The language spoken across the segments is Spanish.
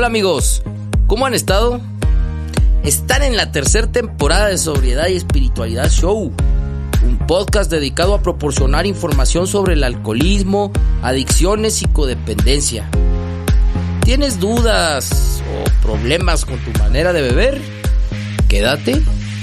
Hola amigos, ¿cómo han estado? Están en la tercera temporada de Sobriedad y Espiritualidad Show, un podcast dedicado a proporcionar información sobre el alcoholismo, adicciones y codependencia. ¿Tienes dudas o problemas con tu manera de beber? Quédate.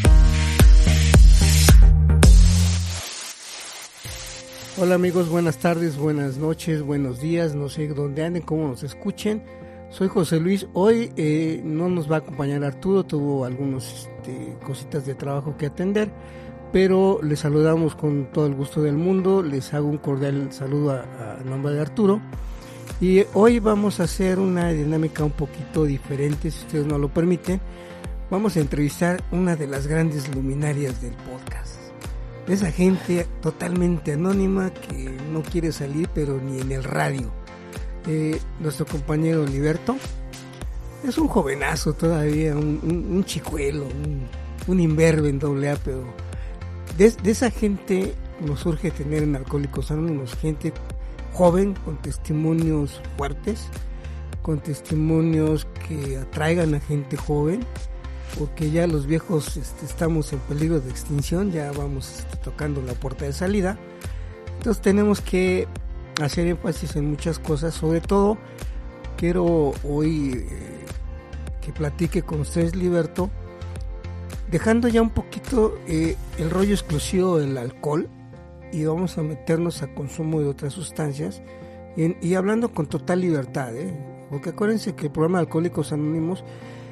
Hola amigos, buenas tardes, buenas noches, buenos días, no sé dónde anden, cómo nos escuchen. Soy José Luis. Hoy no nos va a acompañar Arturo, tuvo algunas cositas de trabajo que atender, pero les saludamos con todo el gusto del mundo. Les hago un cordial saludo a nombre de Arturo. Y hoy vamos a hacer una dinámica un poquito diferente, si ustedes no lo permiten. Vamos a entrevistar una de las grandes luminarias del podcast. Esa gente totalmente anónima que no quiere salir, pero ni en el radio. Nuestro compañero Liberto es un jovenazo todavía, un chicuelo, un imberbe en AA, pero de esa gente nos surge tener en Alcohólicos Anónimos gente joven con testimonios fuertes, con testimonios que atraigan a gente joven, porque ya los viejos estamos en peligro de extinción, ya vamos tocando la puerta de salida. Entonces tenemos que hacer énfasis en muchas cosas. Sobre todo quiero hoy que platique con ustedes, Liberto, dejando ya un poquito el rollo exclusivo del alcohol, y vamos a meternos a consumo de otras sustancias y hablando con total libertad, porque acuérdense que el programa de Alcohólicos Anónimos,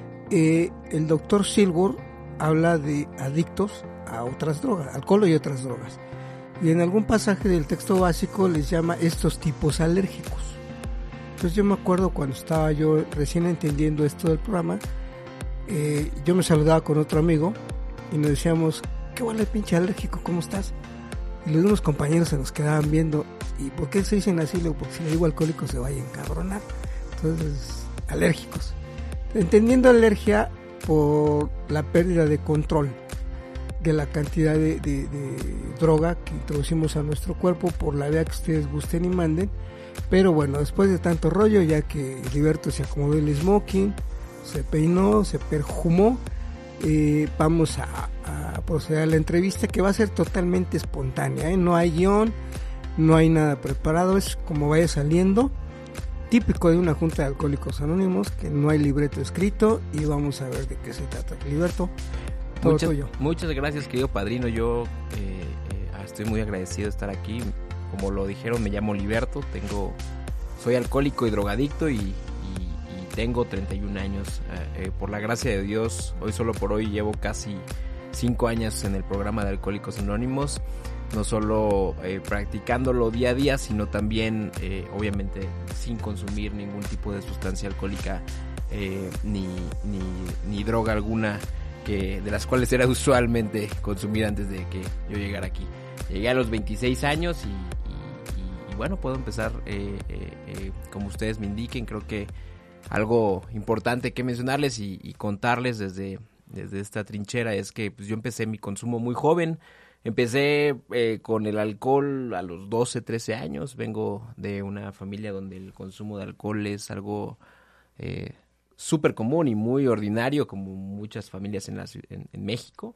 el doctor Silver habla de adictos a otras drogas, alcohol y otras drogas. Y en algún pasaje del texto básico les llama estos tipos alérgicos. Entonces yo me acuerdo cuando estaba yo recién entendiendo esto del programa, yo me saludaba con otro amigo y nos decíamos, ¿qué vale pinche alérgico? ¿Cómo estás? Y los unos compañeros se nos quedaban viendo, ¿y por qué se dicen así? Porque si le digo alcohólico se vaya a encabronar. Entonces, alérgicos. Entendiendo alergia por la pérdida de control de la cantidad de droga que introducimos a nuestro cuerpo por la vía que ustedes gusten y manden. Pero bueno, después de tanto rollo, ya que Liberto se acomodó el smoking, se peinó, se perfumó, vamos a proceder a la entrevista, que va a ser totalmente espontánea, no hay guión, no hay nada preparado, es como vaya saliendo, típico de una junta de Alcohólicos Anónimos, que no hay libreto escrito, y vamos a ver de qué se trata. Liberto, todo tuyo. Muchas gracias, querido padrino. Yo estoy muy agradecido de estar aquí. Como lo dijeron, me llamo Liberto, soy alcohólico y drogadicto y tengo 31 años. Por la gracia de Dios, hoy solo por hoy llevo casi 5 años en el programa de Alcohólicos Anónimos, no solo practicándolo día a día, sino también obviamente sin consumir ningún tipo de sustancia alcohólica ni droga alguna, de las cuales era usualmente consumida antes de que yo llegara aquí. Llegué a los 26 años y bueno, puedo empezar como ustedes me indiquen. Creo que algo importante que mencionarles y contarles desde esta trinchera es que pues, yo empecé mi consumo muy joven. Empecé con el alcohol a los 12, 13 años. Vengo de una familia donde el consumo de alcohol es algo súper común y muy ordinario, como muchas familias en México.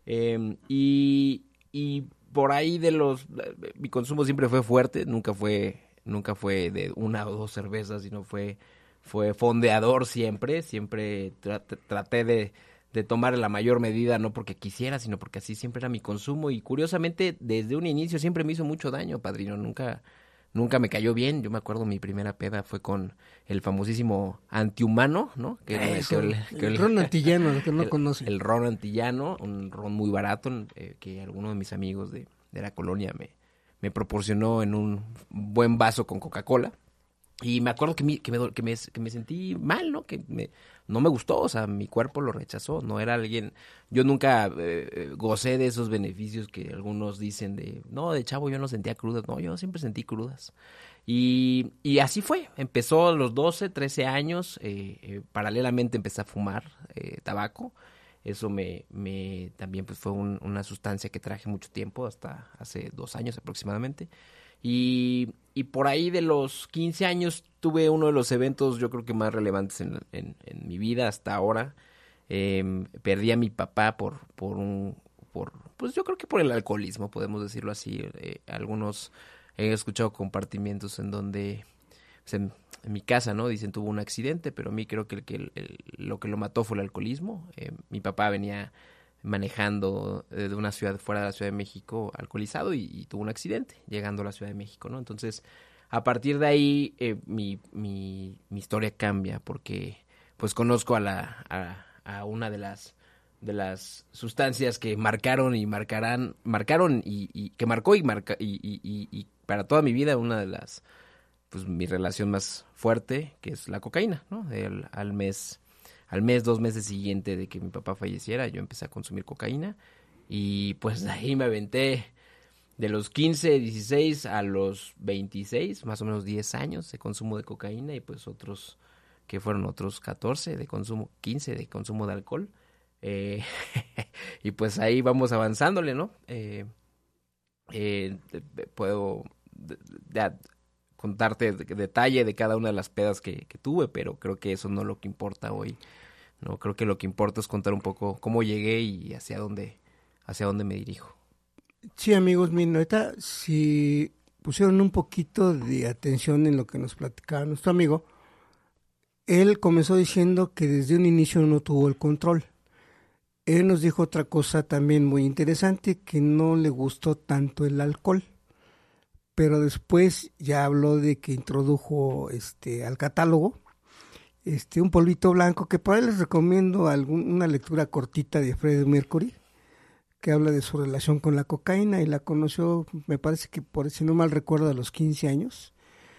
Y por ahí mi consumo siempre fue fuerte, nunca fue de una o dos cervezas, sino fue fondeador siempre traté de tomar la mayor medida, no porque quisiera, sino porque así siempre era mi consumo, y curiosamente desde un inicio siempre me hizo mucho daño, padrino, nunca me cayó bien. Yo me acuerdo mi primera peda fue con el famosísimo Antihumano, ¿no? El ron antillano, el que no conoce. El ron antillano, un ron muy barato, que alguno de mis amigos de la colonia me proporcionó en un buen vaso con Coca-Cola. Y me acuerdo que me sentí mal, ¿no? No me gustó, o sea, mi cuerpo lo rechazó, no era alguien. Yo nunca gocé de esos beneficios que algunos dicen de chavo yo no sentía crudas. No, yo siempre sentí crudas. Y así fue, empezó a los 12, 13 años, paralelamente empecé a fumar tabaco. Eso también pues fue una sustancia que traje mucho tiempo, hasta hace 2 años aproximadamente. Y por ahí de los 15 años tuve uno de los eventos, yo creo que más relevantes en mi vida hasta ahora. Perdí a mi papá pues yo creo que por el alcoholismo, podemos decirlo así. Algunos he escuchado compartimientos en donde, pues en mi casa, ¿no? Dicen tuvo un accidente, pero a mí creo que lo que lo mató fue el alcoholismo. Mi papá venía manejando de una ciudad fuera de la Ciudad de México alcoholizado y tuvo un accidente llegando a la Ciudad de México, ¿no? Entonces, a partir de ahí mi historia cambia porque pues conozco a una de las sustancias que marcaron y que marcó y para toda mi vida una de las, pues mi relación más fuerte, que es la cocaína, ¿no? Al mes, 2 meses siguiente de que mi papá falleciera, yo empecé a consumir cocaína y pues de ahí me aventé de los 15, 16 a los 26, más o menos 10 años de consumo de cocaína y pues que fueron otros 14 de consumo, 15 de consumo de alcohol. Y pues ahí vamos avanzándole, ¿no? Puedo contarte detalle de cada una de las pedas que tuve, pero creo que eso no es lo que importa hoy, ¿no? Creo que lo que importa es contar un poco cómo llegué y hacia dónde me dirijo. Sí, amigos, miren, ahorita si pusieron un poquito de atención en lo que nos platicaba nuestro amigo, él comenzó diciendo que desde un inicio no tuvo el control. Él nos dijo otra cosa también muy interesante, que no le gustó tanto el alcohol, pero después ya habló de que introdujo al catálogo un polvito blanco, que por ahí les recomiendo una lectura cortita de Freddie Mercury, que habla de su relación con la cocaína, y la conoció, me parece que si no mal recuerdo, a los 15 años,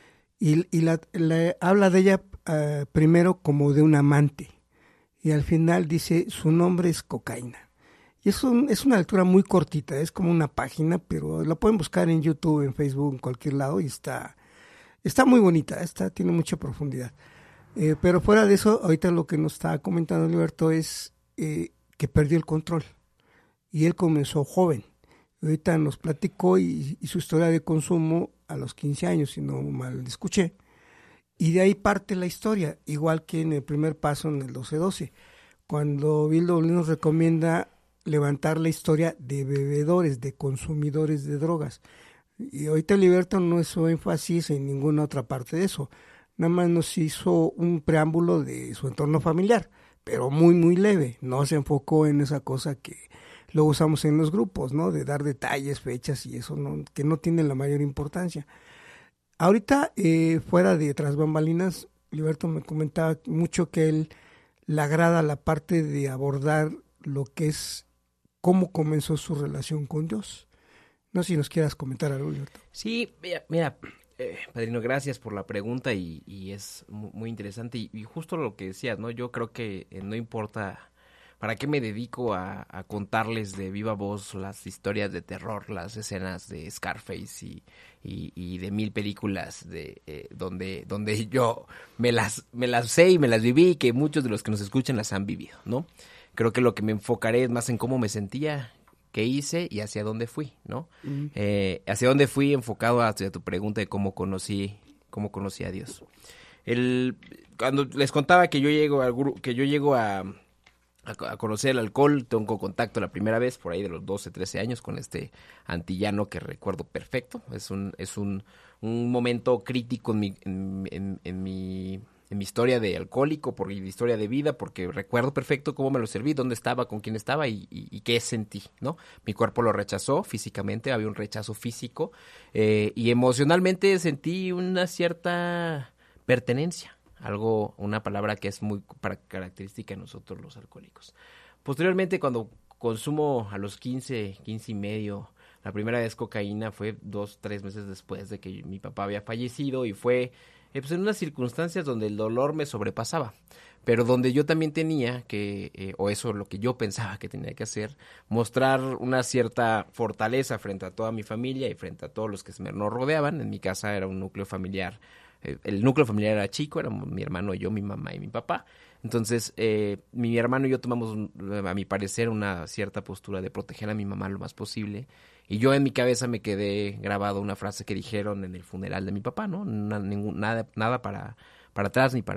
y habla de ella primero como de un amante, y al final dice, su nombre es cocaína. Y es una lectura muy cortita, es como una página, pero la pueden buscar en YouTube, en Facebook, en cualquier lado, y está muy bonita, tiene mucha profundidad. Pero fuera de eso, ahorita lo que nos está comentando Alberto es que perdió el control. Y él comenzó joven. Ahorita nos platicó y su historia de consumo a los 15 años, si no mal escuché. Y de ahí parte la historia, igual que en el primer paso en el 12-12, cuando Bill W. nos recomienda levantar la historia de bebedores, de consumidores de drogas. Y ahorita Liberto no hizo énfasis en ninguna otra parte de eso. Nada más nos hizo un preámbulo de su entorno familiar, pero muy, muy leve. No se enfocó en esa cosa que lo usamos en los grupos, ¿no? De dar detalles, fechas y eso, que no tiene la mayor importancia. Ahorita, fuera de tras bambalinas, Liberto me comentaba mucho que él le agrada la parte de abordar lo que es cómo comenzó su relación con Dios. No sé si nos quieras comentar algo, Liberto. Sí, mira, padrino, gracias por la pregunta y es muy interesante y justo lo que decías, ¿no? Yo creo que no importa para qué me dedico a contarles de viva voz las historias de terror, las escenas de Scarface y de 1000 películas donde yo me las sé y me las viví y que muchos de los que nos escuchan las han vivido, ¿no? Creo que lo que me enfocaré es más en cómo me sentía, qué hice y hacia dónde fui, ¿no? Hacia dónde fui enfocado hacia tu pregunta de cómo conocí a Dios. Cuando les contaba que yo llego a conocer el alcohol, tengo contacto la primera vez por ahí de los 12, 13 años con este antillano que recuerdo perfecto. Es un momento crítico en mi historia de alcohólico, por mi historia de vida, porque recuerdo perfecto cómo me lo serví, dónde estaba, con quién estaba y qué sentí, ¿no? Mi cuerpo lo rechazó físicamente, había un rechazo físico y emocionalmente sentí una cierta pertenencia. Una palabra que es muy característica de nosotros los alcohólicos. Posteriormente, cuando consumo a los 15 y medio, la primera vez cocaína fue 2-3 meses después de que mi papá había fallecido y fue pues en unas circunstancias donde el dolor me sobrepasaba, pero donde yo también tenía que, o eso es lo que yo pensaba que tenía que hacer, mostrar una cierta fortaleza frente a toda mi familia y frente a todos los que nos rodeaban. En mi casa era un núcleo familiar. El núcleo familiar era chico, éramos mi hermano, yo, mi mamá y mi papá. Entonces, mi hermano y yo tomamos, a mi parecer, una cierta postura de proteger a mi mamá lo más posible Y yo en mi cabeza me quedé grabado una frase que dijeron en el funeral de mi papá, ¿no? Nada para atrás, ni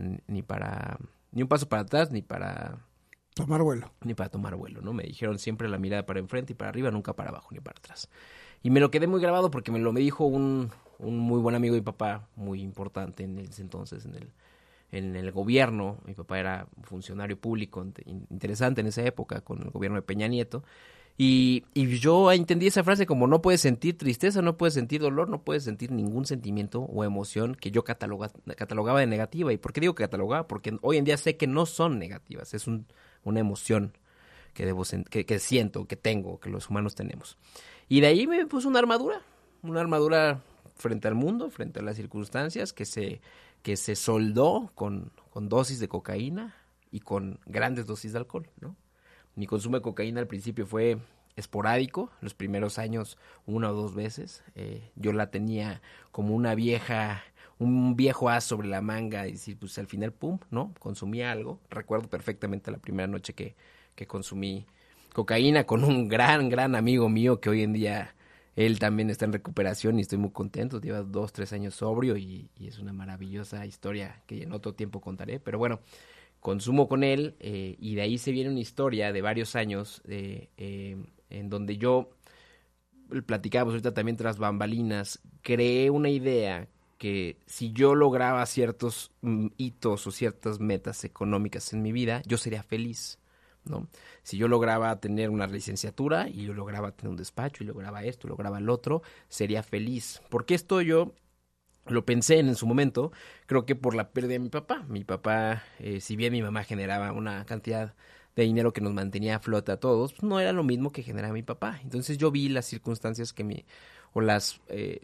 un paso para atrás, ni para tomar vuelo. Ni para tomar vuelo, ¿no? Me dijeron siempre la mirada para enfrente y para arriba, nunca para abajo ni para atrás. Y me lo quedé muy grabado porque me dijo un muy buen amigo de mi papá, muy importante en ese entonces, en el gobierno. Mi papá era funcionario público interesante en esa época con el gobierno de Peña Nieto. Y yo entendí esa frase como: no puedes sentir tristeza, no puedes sentir dolor, no puedes sentir ningún sentimiento o emoción que yo catalogaba de negativa. ¿Y por qué digo que catalogaba? Porque hoy en día sé que no son negativas, es una emoción que siento, que tengo, que los humanos tenemos. Y de ahí me puse una armadura frente al mundo, frente a las circunstancias, que se soldó con dosis de cocaína y con grandes dosis de alcohol, ¿no? Mi consumo de cocaína al principio fue esporádico, los primeros años 1 o 2 veces. Yo la tenía como un viejo as sobre la manga, y decir, pues al final, pum, ¿no? Consumía algo. Recuerdo perfectamente la primera noche que consumí cocaína con un gran amigo mío, que hoy en día él también está en recuperación y estoy muy contento. Lleva 2-3 años sobrio y es una maravillosa historia que en otro tiempo contaré. Pero bueno, consumo con él, y de ahí se viene una historia de varios años en donde yo, platicábamos ahorita también tras bambalinas, creé una idea que si yo lograba ciertos hitos o ciertas metas económicas en mi vida, yo sería feliz, ¿no? Si yo lograba tener una licenciatura y yo lograba tener un despacho y lograba esto, lograba el otro, sería feliz. Porque esto yo lo pensé en su momento, creo que por la pérdida de mi papá. Mi papá, si bien mi mamá generaba una cantidad de dinero que nos mantenía a flote a todos, pues no era lo mismo que generaba mi papá. Entonces yo vi las circunstancias las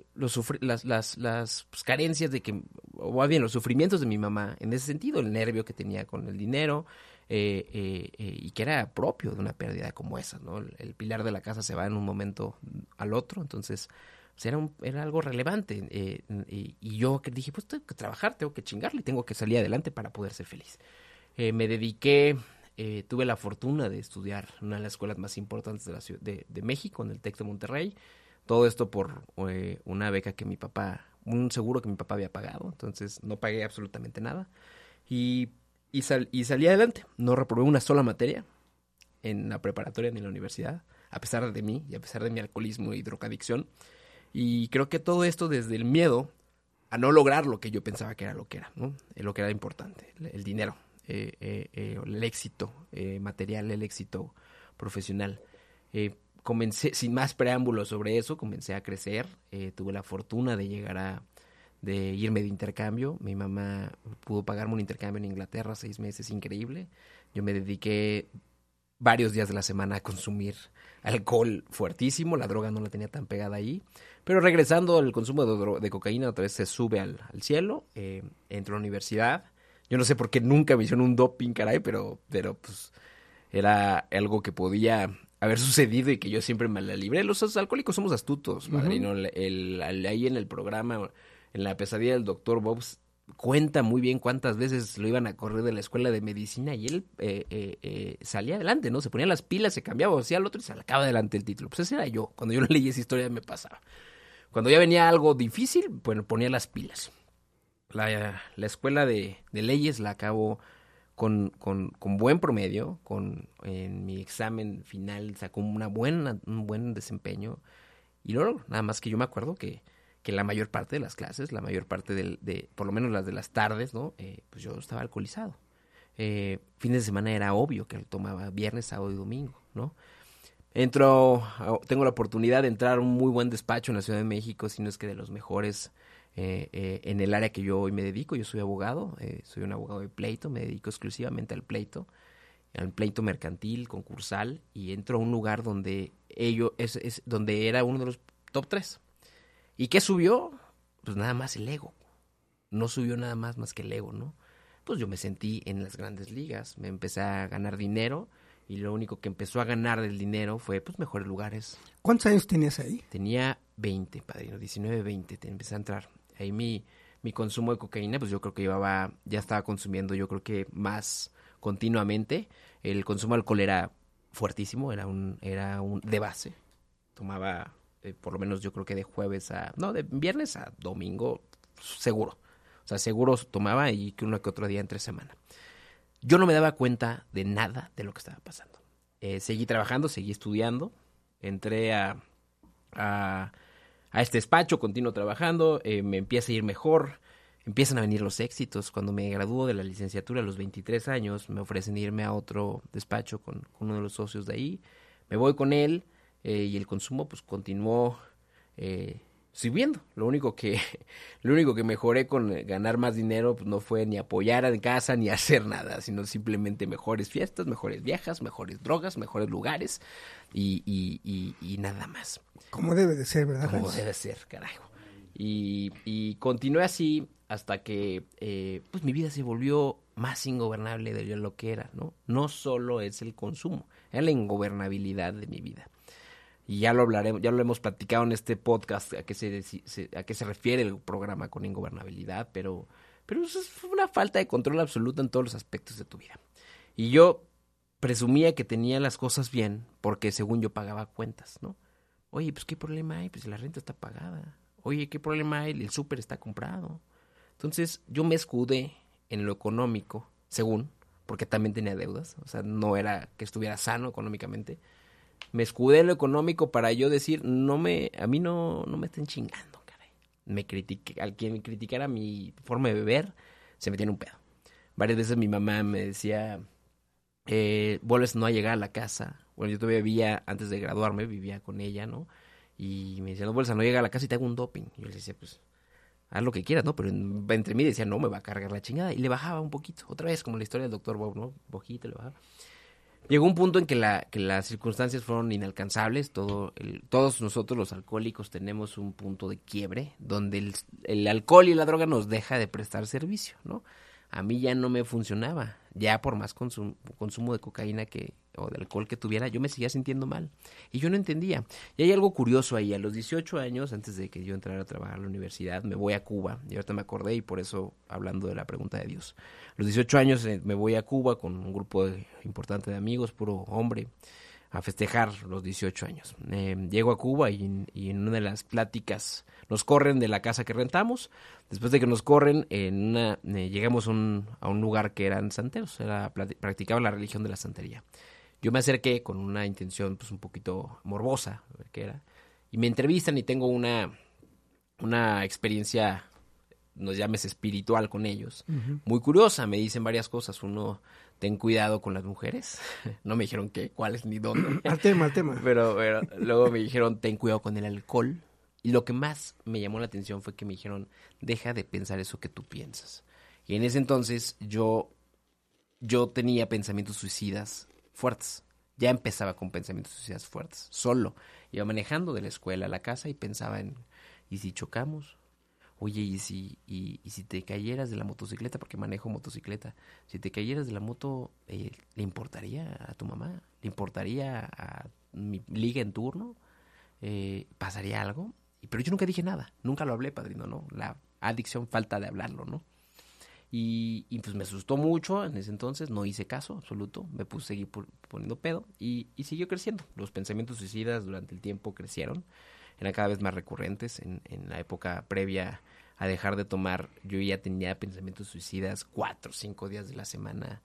carencias o más bien los sufrimientos de mi mamá en ese sentido, el nervio que tenía con el dinero, y que era propio de una pérdida como esa, ¿no? El pilar de la casa se va en un momento al otro, entonces pues era algo relevante, y yo dije, pues tengo que trabajar, tengo que chingarle, tengo que salir adelante para poder ser feliz. Me dediqué, tuve la fortuna de estudiar en una de las escuelas más importantes de la ciudad de México, en el TEC de Monterrey. Todo esto por una beca que un seguro que mi papá había pagado, entonces no pagué absolutamente nada. Y salí adelante, no reprobé una sola materia en la preparatoria ni en la universidad, a pesar de mí y a pesar de mi alcoholismo y drogadicción. Y creo que todo esto desde el miedo a no lograr lo que yo pensaba que era lo que era, ¿no? Lo que era importante, el dinero, el éxito material, el éxito profesional. Comencé, sin más preámbulos sobre eso, comencé a crecer. Tuve la fortuna de de irme de intercambio. Mi mamá pudo pagarme un intercambio en Inglaterra, 6 meses, increíble. Yo me dediqué varios días de la semana a consumir alcohol fuertísimo, la droga no la tenía tan pegada ahí, pero regresando al consumo de cocaína otra vez se sube al cielo. Entro a la universidad, yo no sé por qué nunca me hicieron un doping, caray, pero pues era algo que podía haber sucedido y que yo siempre me la libré. Los alcohólicos somos astutos, padrino. Ahí en el programa, en la pesadilla del Dr. Bobs, cuenta muy bien cuántas veces lo iban a correr de la escuela de medicina y él salía adelante, ¿no? Se ponía las pilas, se cambiaba, hacía al otro y sacaba adelante el título. Pues ese era yo. Cuando yo leí esa historia me pasaba. Cuando ya venía algo difícil, bueno, ponía las pilas. La escuela de leyes la acabo con buen promedio, en mi examen final sacó un buen desempeño. Y luego, nada más que yo me acuerdo que la mayor parte de las clases, la mayor parte por lo menos las de las tardes, ¿no? Pues yo estaba alcoholizado. Fines de semana era obvio que tomaba viernes, sábado y domingo, ¿no? Tengo la oportunidad de entrar a un muy buen despacho en la Ciudad de México, si no es que de los mejores en el área que yo hoy me dedico. Yo soy abogado, soy un abogado de pleito, me dedico exclusivamente al pleito mercantil, concursal, y entro a un lugar donde donde era uno de los top 3. ¿Y qué subió? Pues nada más el ego. No subió nada más que el ego, ¿no? Pues yo me sentí en las grandes ligas, me empecé a ganar dinero y lo único que empezó a ganar del dinero fue pues mejores lugares. ¿Cuántos años tenías ahí? Tenía 20, padrino, 19, 20, empecé a entrar. Ahí mi consumo de cocaína, pues yo creo que ya estaba consumiendo, yo creo que más continuamente. El consumo de alcohol era fuertísimo, era un de base. tomaba por lo menos yo creo que de de viernes a domingo, seguro. O sea, seguro tomaba y que uno que otro día entre semana. Yo no me daba cuenta de nada de lo que estaba pasando. Seguí trabajando, seguí estudiando, entré a este despacho, continuo trabajando, me empieza a ir mejor, empiezan a venir los éxitos. Cuando me graduó de la licenciatura a los 23 años, me ofrecen irme a otro despacho con uno de los socios de ahí. Me voy con él y el consumo pues continuó subiendo. Lo único que mejoré con ganar más dinero pues no fue ni apoyar en casa ni hacer nada, sino simplemente mejores fiestas, mejores viajes, mejores drogas, mejores lugares y nada más. Como debe de ser, ¿verdad? Como debe ser, carajo. Y continué así hasta que pues mi vida se volvió más ingobernable de lo que era, ¿no? No solo es el consumo, es la ingobernabilidad de mi vida. Y ya lo hablaremos, ya lo hemos platicado en este podcast a qué se refiere el programa con ingobernabilidad, pero eso es una falta de control absoluta en todos los aspectos de tu vida. Y yo presumía que tenía las cosas bien porque según yo pagaba cuentas, ¿no? Oye, pues ¿qué problema hay? Pues la renta está pagada. Oye, ¿qué problema hay? El súper está comprado. Entonces yo me escudé en lo económico, según, porque también tenía deudas, o sea, no era que estuviera sano económicamente. Me escudé en lo económico para yo decir, a mí no me estén chingando, caray. Al quien me criticara mi forma de beber, se metía en un pedo. Varias veces mi mamá me decía, vuelves no a llegar a la casa. Bueno, yo todavía vivía, antes de graduarme, vivía con ella, ¿no? Y me decía, no vuelves a no llegar a la casa y te hago un doping. Y yo le decía, pues, haz lo que quieras, ¿no? Pero entre mí decía, no, me va a cargar la chingada. Y le bajaba un poquito. Otra vez, como la historia del doctor Bob, ¿no? Bojito le bajaba. Llegó un punto en que las circunstancias fueron inalcanzables. Todos nosotros los alcohólicos tenemos un punto de quiebre donde el alcohol y la droga nos deja de prestar servicio, ¿no? A mí ya no me funcionaba. Ya por más consumo de cocaína o de alcohol que tuviera, yo me seguía sintiendo mal. Y yo no entendía. Y hay algo curioso ahí. A los 18 años, antes de que yo entrara a trabajar a la universidad, me voy a Cuba. Y ahorita me acordé y por eso, hablando de la pregunta de Dios. A los 18 años me voy a Cuba con un grupo importante de amigos, puro hombre, a festejar los 18 años. Llego a Cuba y en una de las pláticas nos corren de la casa que rentamos. Después de que nos corren, llegamos a un lugar que eran santeros, practicaban la religión de la santería. Yo me acerqué con una intención pues un poquito morbosa, a ver qué era, y me entrevistan y tengo una experiencia, nos llames espiritual con ellos, muy curiosa. Me dicen varias cosas. Uno, ten cuidado con las mujeres. No me dijeron qué, cuáles ni dónde. Al tema. Pero luego me dijeron, ten cuidado con el alcohol. Y lo que más me llamó la atención fue que me dijeron, deja de pensar eso que tú piensas. Y en ese entonces yo tenía pensamientos suicidas fuertes. Ya empezaba con pensamientos suicidas fuertes. Solo. Iba manejando de la escuela a la casa y pensaba en, ¿y si chocamos? Oye, ¿y si te cayeras de la motocicleta? Porque manejo motocicleta. Si te cayeras de la moto, ¿le importaría a tu mamá? ¿Le importaría a mi liga en turno? ¿Pasaría algo? Pero yo nunca dije nada. Nunca lo hablé, padrino, ¿no? La adicción, falta de hablarlo, ¿no? Y pues me asustó mucho en ese entonces. No hice caso absoluto. Me seguí poniendo pedo y siguió creciendo. Los pensamientos suicidas durante el tiempo crecieron. Eran cada vez más recurrentes. En la época previa a dejar de tomar, yo ya tenía pensamientos suicidas 4 o 5 días de la semana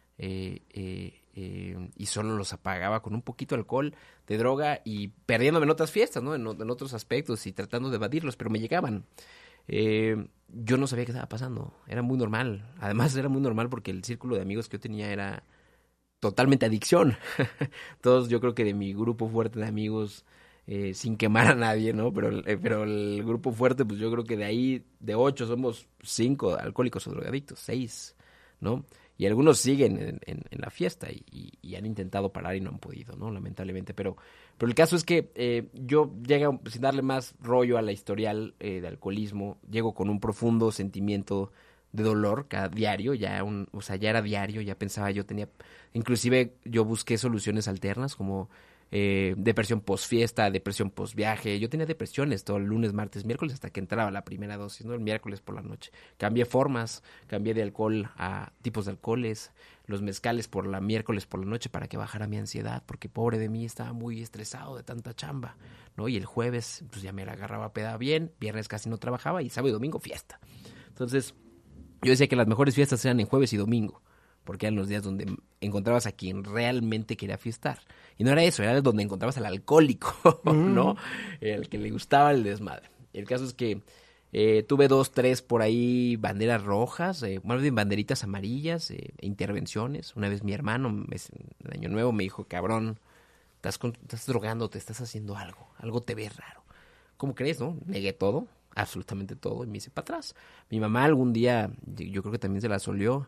y solo los apagaba con un poquito de alcohol, de droga y perdiéndome en otras fiestas, ¿no? En otros aspectos y tratando de evadirlos, pero me llegaban. Yo no sabía qué estaba pasando. Era muy normal. Además era muy normal porque el círculo de amigos que yo tenía era totalmente adicción. Todos, yo creo que de mi grupo fuerte de amigos, sin quemar a nadie, ¿no? Pero el grupo fuerte, pues yo creo que de ahí, de 8 somos 5 alcohólicos o drogadictos, 6, ¿no? Y algunos siguen en la fiesta y han intentado parar y no han podido, ¿no? Lamentablemente. Pero el caso es que yo llego, sin darle más rollo a la historial de alcoholismo, llego con un profundo sentimiento de dolor cada diario, ya era diario, ya pensaba, inclusive yo busqué soluciones alternas como depresión post-fiesta, depresión post-viaje. Yo tenía depresiones todo el lunes, martes, miércoles, hasta que entraba la primera dosis, ¿no? El miércoles por la noche. Cambié formas, cambié de alcohol a tipos de alcoholes, los mezcales por la miércoles por la noche para que bajara mi ansiedad, porque pobre de mí, estaba muy estresado de tanta chamba, ¿no? Y el jueves, pues ya me la agarraba peda bien, viernes casi no trabajaba y sábado y domingo fiesta. Entonces, yo decía que las mejores fiestas eran en jueves y domingo, porque eran los días donde encontrabas a quien realmente quería fiestar. Y no era eso, era donde encontrabas al alcohólico, ¿no? El que le gustaba el desmadre. El caso es que tuve 2, 3 por ahí banderas rojas, más bien banderitas amarillas, intervenciones. Una vez mi hermano, en Año Nuevo, me dijo, cabrón, estás drogando, te estás haciendo algo te ve raro. ¿Cómo crees, no? Negué todo, absolutamente todo, y me hice para atrás. Mi mamá algún día, yo creo que también se la solió,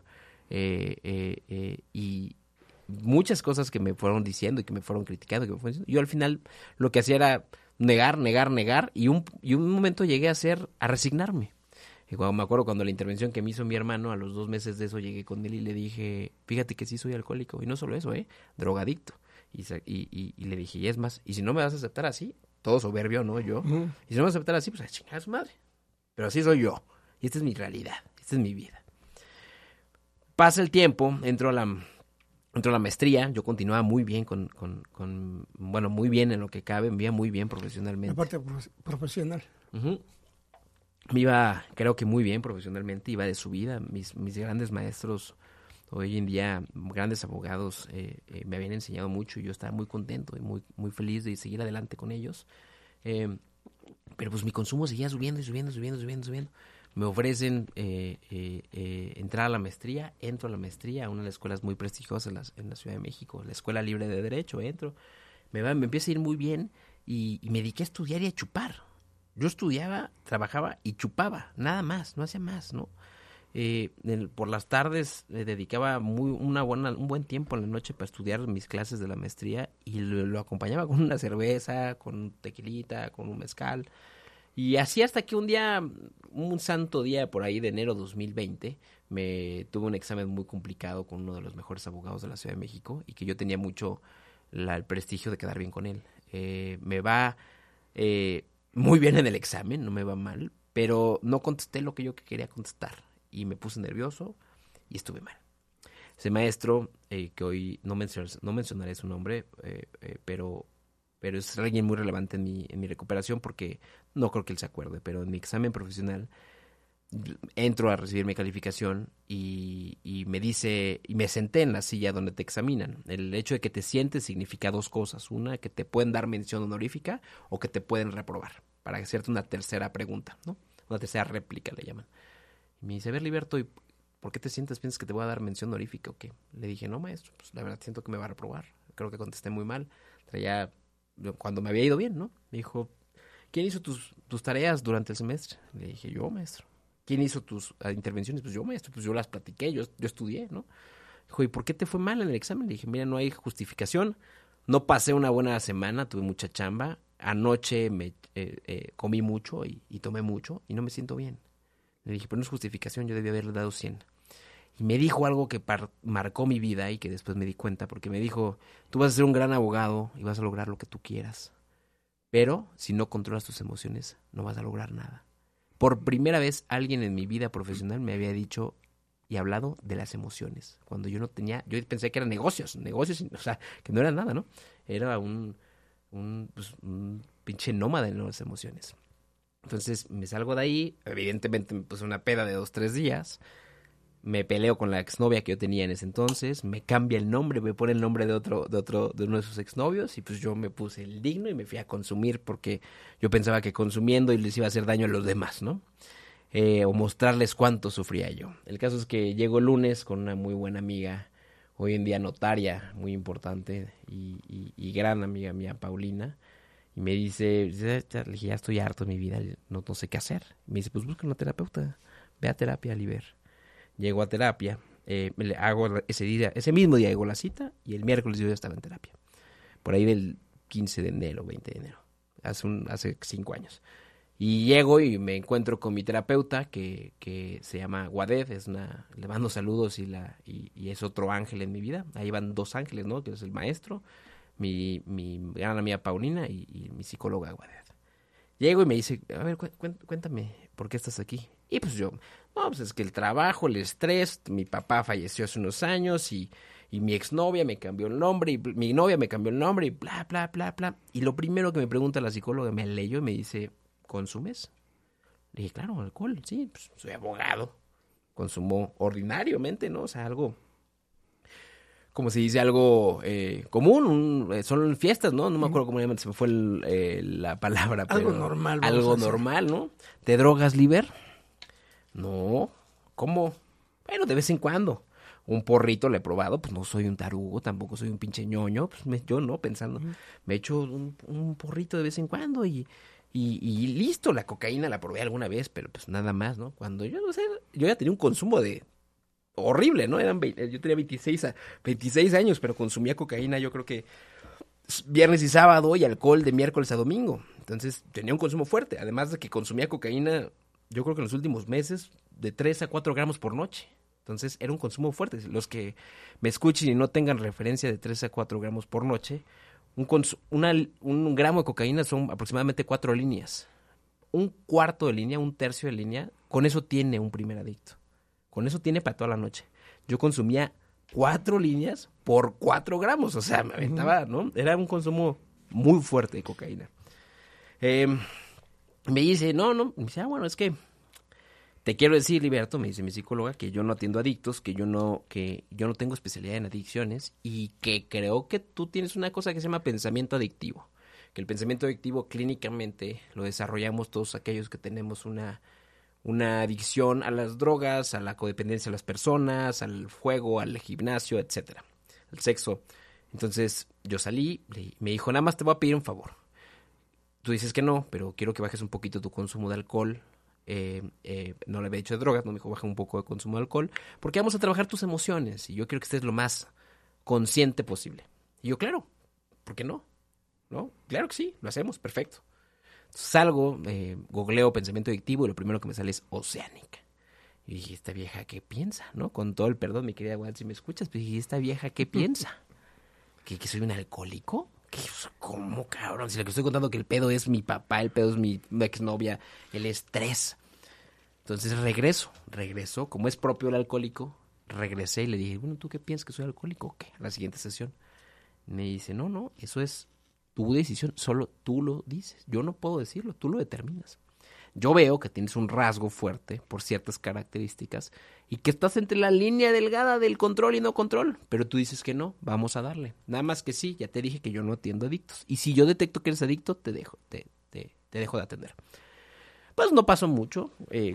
y muchas cosas que me fueron diciendo y que me fueron criticando, yo al final lo que hacía era negar, y un momento llegué a resignarme. Y cuando me acuerdo cuando la intervención que me hizo mi hermano, a los 2 meses de eso llegué con él y le dije, fíjate que sí soy alcohólico, y no solo eso, drogadicto. Y le dije, y es más, y si no me vas a aceptar así, todo soberbio, ¿no? Yo, y si no me vas a aceptar así, pues a chingar a su madre. Pero así soy yo, y esta es mi realidad, esta es mi vida. Pasa el tiempo, entro a la maestría, yo continuaba muy bien bueno, muy bien en lo que cabe, me iba muy bien profesionalmente. La parte profesional. Uh-huh. Me iba, creo que muy bien profesionalmente, iba de subida. Mis grandes maestros, hoy en día, grandes abogados, me habían enseñado mucho y yo estaba muy contento y muy, muy feliz de seguir adelante con ellos. Pero pues mi consumo seguía subiendo. Me ofrecen entrar a la maestría, entro a la maestría, a una de las escuelas muy prestigiosas en la Ciudad de México, la Escuela Libre de Derecho, entro, me empieza a ir muy bien y me dediqué a estudiar y a chupar. Yo estudiaba, trabajaba y chupaba, nada más, no hacía más, ¿no? Por las tardes dedicaba un buen tiempo en la noche para estudiar mis clases de la maestría y lo acompañaba con una cerveza, con un tequilita, con un mezcal. Y así hasta que un santo día por ahí de enero 2020, tuve un examen muy complicado con uno de los mejores abogados de la Ciudad de México y que yo tenía mucho el prestigio de quedar bien con él. Me va muy bien en el examen, no me va mal, pero no contesté lo que yo quería contestar y me puse nervioso y estuve mal. Ese maestro, que hoy no mencionaré su nombre, pero es alguien muy relevante en mi recuperación porque no creo que él se acuerde, pero en mi examen profesional entro a recibir mi calificación y me dice, y me senté en la silla donde te examinan. El hecho de que te sientes significa 2 cosas. Una, que te pueden dar mención honorífica o que te pueden reprobar para hacerte una tercera pregunta, ¿no? Una tercera réplica le llaman. Y me dice, a ver, Liberto, ¿y por qué te sientes? ¿Piensas que te voy a dar mención honorífica o qué? Le dije, no, maestro, pues la verdad siento que me va a reprobar. Creo que contesté muy mal. Cuando me había ido bien, ¿no? Me dijo, ¿quién hizo tus tareas durante el semestre? Le dije, yo, maestro. ¿Quién hizo tus intervenciones? Pues yo, maestro, pues yo las platiqué, yo estudié, ¿no? Dijo, ¿y por qué te fue mal en el examen? Le dije, mira, no hay justificación. No pasé una buena semana, tuve mucha chamba. Anoche comí mucho y tomé mucho y no me siento bien. Le dije, pero no es justificación, yo debí haberle dado 100. Y me dijo algo que marcó mi vida y que después me di cuenta, porque me dijo, tú vas a ser un gran abogado y vas a lograr lo que tú quieras. Pero si no controlas tus emociones, no vas a lograr nada. Por primera vez alguien en mi vida profesional me había dicho y hablado de las emociones. Cuando yo no tenía, yo pensé que eran negocios, o sea, que no era nada, ¿no? Era un pinche nómada en las emociones. Entonces me salgo de ahí, evidentemente me puse una peda de 2, 3 días, me peleo con la exnovia que yo tenía en ese entonces, me cambia el nombre, me pone el nombre de uno de sus exnovios y pues yo me puse el digno y me fui a consumir porque yo pensaba que consumiendo les iba a hacer daño a los demás, ¿no? O mostrarles cuánto sufría yo. El caso es que llego el lunes con una muy buena amiga, hoy en día notaria, muy importante y gran amiga mía, Paulina, y me dice, le dije, ya estoy harto de mi vida, no sé qué hacer. Y me dice, pues busca una terapeuta, ve a terapia, Liber. Llego a terapia, hago ese mismo día hago la cita y el miércoles yo ya estaba en terapia. Por ahí del 15 de enero, 20 de enero, hace 5 años. Y llego y me encuentro con mi terapeuta que se llama Guaded, le mando saludos y es otro ángel en mi vida. Ahí van 2 ángeles, ¿no? Que es el maestro, mi gran amiga Paulina y mi psicóloga Guadet. Llego y me dice, a ver, cuéntame, ¿por qué estás aquí? Y pues yo, no, pues es que el trabajo, el estrés, mi papá falleció hace unos años y mi exnovia me cambió el nombre, y mi novia me cambió el nombre y bla, bla, bla, bla. Y lo primero que me pregunta la psicóloga, me leyó y me dice, ¿consumes? Le dije, claro, alcohol, sí, pues soy abogado. Consumo ordinariamente, ¿no? O sea, algo, como se dice, algo común, son fiestas, ¿no? No me acuerdo cómo se me fue la palabra. Algo pero normal. Algo normal, ¿no? ¿Te drogas, Liber? No. ¿Cómo? Bueno, de vez en cuando. Un porrito le he probado, pues no soy un tarugo, tampoco soy un pinche ñoño, pues yo no, pensando, me echo un porrito de vez en cuando y listo, la cocaína la probé alguna vez, pero pues nada más, ¿no? Cuando yo, no sé, yo ya tenía un consumo de horrible, ¿no? Yo tenía 26 años, pero consumía cocaína yo creo que viernes y sábado y alcohol de miércoles a domingo. Entonces tenía un consumo fuerte, además de que consumía cocaína, yo creo que en los últimos meses, de 3 a 4 gramos por noche. Entonces era un consumo fuerte. Los que me escuchen y no tengan referencia de 3 a 4 gramos por noche, un gramo de cocaína son aproximadamente 4 líneas. Un cuarto de línea, un tercio de línea, con eso tiene un primer adicto. Con eso tiene para toda la noche. Yo consumía 4 líneas por 4 gramos. O sea, me aventaba, ¿no? Era un consumo muy fuerte de cocaína. Me dice, no. Me dice, bueno, es que te quiero decir, Liberto, me dice mi psicóloga, que yo no atiendo adictos, que yo no tengo especialidad en adicciones y que creo que tú tienes una cosa que se llama pensamiento adictivo. Que el pensamiento adictivo clínicamente lo desarrollamos todos aquellos que tenemos una adicción a las drogas, a la codependencia de las personas, al juego, al gimnasio, etcétera, al sexo. Entonces yo salí, me dijo, nada más te voy a pedir un favor. Tú dices que no, pero quiero que bajes un poquito tu consumo de alcohol. No le había dicho de drogas, no me dijo baja un poco de consumo de alcohol, porque vamos a trabajar tus emociones y yo quiero que estés lo más consciente posible. Y yo, claro, ¿por qué no? ¿No? Claro que sí, lo hacemos, perfecto. Salgo, googleo pensamiento adictivo y lo primero que me sale es Oceánica. Y dije, ¿esta vieja qué piensa? ¿No? Con todo el perdón, mi querida Juan, si me escuchas, pero dije, ¿esta vieja qué piensa? ¿Que soy un alcohólico? ¿Cómo, cabrón? Si lo que estoy contando que el pedo es mi papá, el pedo es mi exnovia, el estrés. Entonces regreso, como es propio el alcohólico, regresé y le dije, bueno, ¿tú qué piensas, que soy alcohólico o qué? A la siguiente sesión. Me dice, no, eso es tu decisión, solo tú lo dices. Yo no puedo decirlo, tú lo determinas. Yo veo que tienes un rasgo fuerte por ciertas características y que estás entre la línea delgada del control y no control, pero tú dices que no, vamos a darle. Nada más que sí, ya te dije que yo no atiendo adictos. Y si yo detecto que eres adicto, te dejo de atender. Pues no pasó mucho,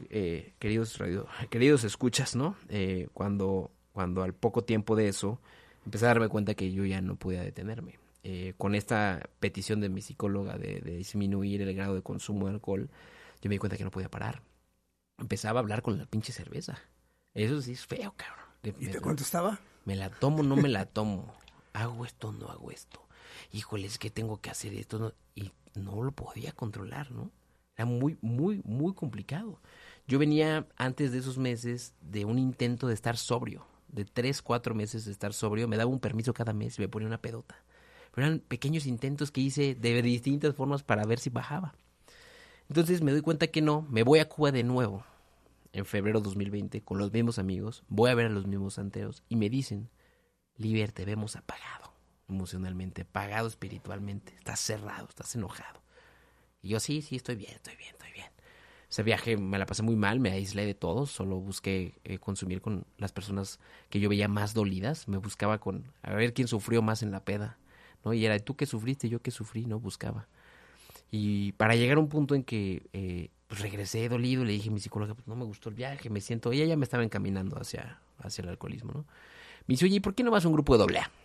queridos escuchas, ¿no? Cuando al poco tiempo de eso empecé a darme cuenta que yo ya no podía detenerme. Con esta petición de mi psicóloga de disminuir el grado de consumo de alcohol, yo me di cuenta que no podía parar. Empezaba a hablar con la pinche cerveza. Eso sí es feo, cabrón. ¿Y te contestaba? ¿Me la tomo no me la tomo? ¿Hago esto o no hago esto? Híjole, es que tengo que hacer esto. ¿No? Y no lo podía controlar, ¿no? Era muy, muy, muy complicado. Yo venía antes de esos meses de un intento de estar sobrio. De 3, 4 meses de estar sobrio. Me daba un permiso cada mes y me ponía una pedota. Pero eran pequeños intentos que hice de distintas formas para ver si bajaba. Entonces me doy cuenta que no, me voy a Cuba de nuevo en febrero de 2020 con los mismos amigos, voy a ver a los mismos santeros y me dicen, Liber, te vemos apagado emocionalmente, apagado espiritualmente, estás cerrado, estás enojado. Y yo sí, estoy bien. Ese viaje me la pasé muy mal, me aislé de todos, solo busqué consumir con las personas que yo veía más dolidas, me buscaba a ver quién sufrió más en la peda, ¿no? Y era, ¿tú qué sufriste? Yo qué sufrí, ¿no? Buscaba. Y para llegar a un punto en que pues regresé dolido, le dije a mi psicóloga, pues no me gustó el viaje, ella ya me estaba encaminando hacia el alcoholismo, ¿no? Me dice, oye, ¿y por qué no vas a un grupo de AA?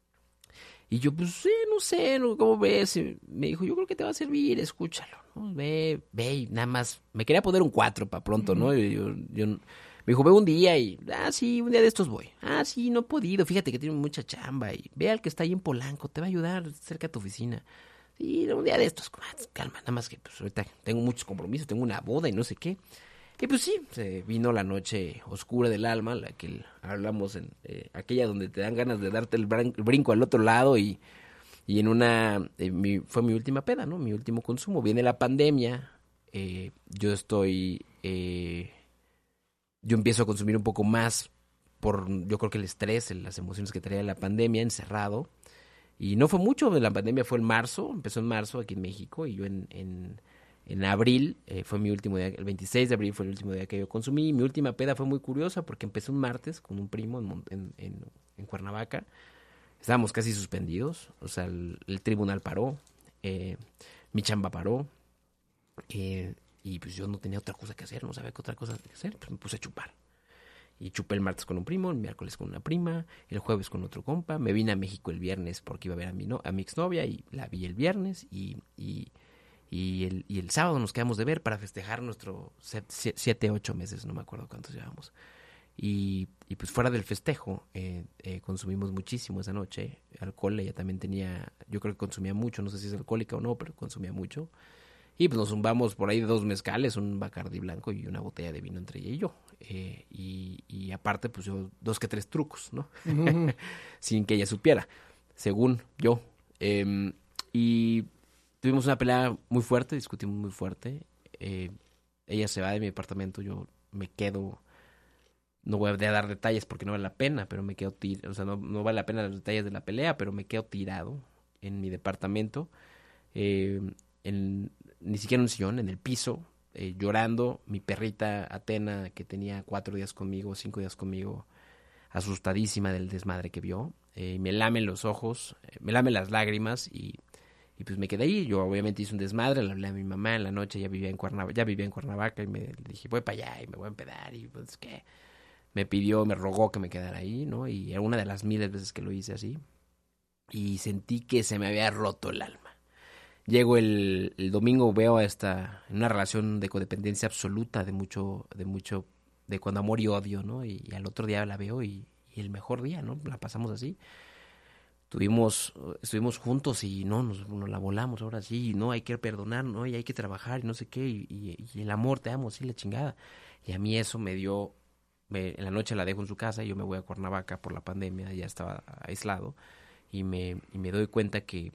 Y yo, pues sí, no sé, ¿cómo ves? Y me dijo, yo creo que te va a servir, escúchalo, ¿no? Ve, y nada más, me quería poner un 4 para pronto, ¿no? Yo me dijo, ve un día y, sí, un día de estos voy. Sí, no he podido, fíjate que tiene mucha chamba y ve al que está ahí en Polanco, te va a ayudar cerca de tu oficina. Y un día de estos, calma, nada más que pues ahorita tengo muchos compromisos, tengo una boda y no sé qué. Y pues sí, se vino la noche oscura del alma, la que hablamos en aquella donde te dan ganas de darte el brinco al otro lado y Y fue mi última peda, ¿no? Mi último consumo. Viene la pandemia, yo empiezo a consumir un poco más yo creo que el estrés, las emociones que traía la pandemia, encerrado. Y no fue mucho, la pandemia fue empezó en marzo aquí en México, y yo en abril fue mi último día, el 26 de abril fue el último día que yo consumí. Mi última peda fue muy curiosa porque empecé un martes con un primo en Cuernavaca. Estábamos casi suspendidos, o sea, el tribunal paró, mi chamba paró, y pues yo no tenía otra cosa que hacer, no sabía qué otra cosa que hacer, pues me puse a chupar. Y chupé el martes con un primo, el miércoles con una prima, el jueves con otro compa. Me vine a México el viernes porque iba a ver a mi exnovia y la vi el viernes. Y el sábado nos quedamos de ver para festejar nuestro 7, 8 meses, no me acuerdo cuántos llevamos. Y pues fuera del festejo, consumimos muchísimo esa noche. Alcohol, ella también yo creo que consumía mucho, no sé si es alcohólica o no, pero consumía mucho. Y pues nos zumbamos por ahí de 2 mezcales, un Bacardí blanco y una botella de vino entre ella y yo. Y aparte, pues yo 2 que 3 trucos, ¿no? Uh-huh. Sin que ella supiera, según yo. Y tuvimos una pelea muy fuerte, discutimos muy fuerte. Ella se va de mi departamento, yo me quedo. No voy a dar detalles porque no vale la pena, pero me quedo tirado. O sea, no vale la pena los detalles de la pelea, pero me quedo tirado en mi departamento. Ni siquiera en un sillón, en el piso, llorando. Mi perrita Atena, que tenía 4 días conmigo, 5 días conmigo, asustadísima del desmadre que vio. Me lame los ojos, me lame las lágrimas y pues me quedé ahí. Yo obviamente hice un desmadre, le hablé a mi mamá en la noche, ya vivía en Cuernavaca y le dije, voy para allá y me voy a empedar. Y pues que me rogó que me quedara ahí, ¿no? Y era una de las miles veces que lo hice así. Y sentí que se me había roto el alma. Llego el domingo, veo en una relación de codependencia absoluta de cuando amor y odio, ¿no? Y al otro día la veo y el mejor día, ¿no? La pasamos así. Estuvimos juntos y nos la volamos ahora sí, ¿no? Hay que perdonar, ¿no? Y hay que trabajar y no sé qué, y el amor, te amo, sí, la chingada. Y a mí eso en la noche la dejo en su casa y yo me voy a Cuernavaca por la pandemia, ya estaba aislado, y me doy cuenta que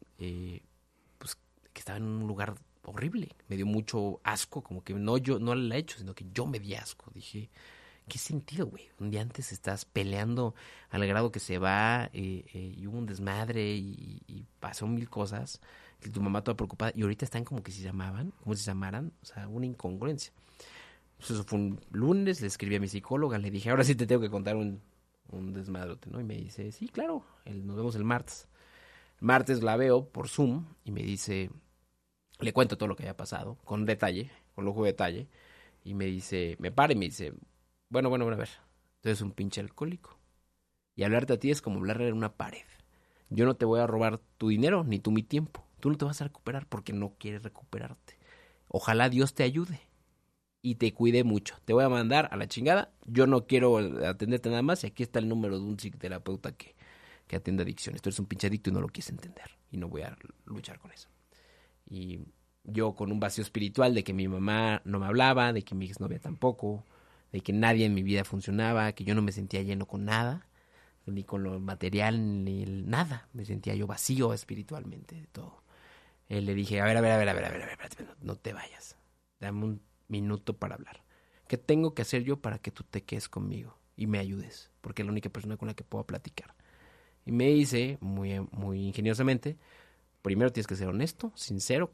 estaba en un lugar horrible. Me dio mucho asco, como que yo no la he hecho, sino que yo me di asco. Dije, ¿qué sentido, güey? Un día antes estás peleando al grado que se va, y hubo un desmadre y pasó 1000 cosas, y tu mamá toda preocupada, y ahorita están como que se llamaban, como si se amaran, o sea, una incongruencia. Entonces, eso fue un lunes, le escribí a mi psicóloga, le dije, ahora sí te tengo que contar un desmadrote, ¿no? Y me dice, sí, claro, nos vemos el martes. El martes la veo por Zoom y me dice, le cuento todo lo que había pasado, con lujo de detalle, y me dice, me para y me dice, bueno, a ver, tú eres un pinche alcohólico, y hablarte a ti es como hablarle a una pared. Yo no te voy a robar tu dinero, ni tú mi tiempo. Tú no te vas a recuperar porque no quieres recuperarte. Ojalá Dios te ayude y te cuide mucho. Te voy a mandar a la chingada, yo no quiero atenderte nada más, y aquí está el número de un psicoterapeuta que atiende adicciones. Tú eres un pinche adicto y no lo quieres entender, y no voy a luchar con eso. Y yo con un vacío espiritual de que mi mamá no me hablaba, de que mi exnovia tampoco, de que nadie en mi vida funcionaba, que yo no me sentía lleno con nada, ni con lo material, ni nada. Me sentía yo vacío espiritualmente de todo. Le dije, a ver, no te vayas. Dame un minuto para hablar. ¿Qué tengo que hacer yo para que tú te quedes conmigo y me ayudes? Porque es la única persona con la que puedo platicar. Y me dice, muy, muy ingeniosamente, primero tienes que ser sincero,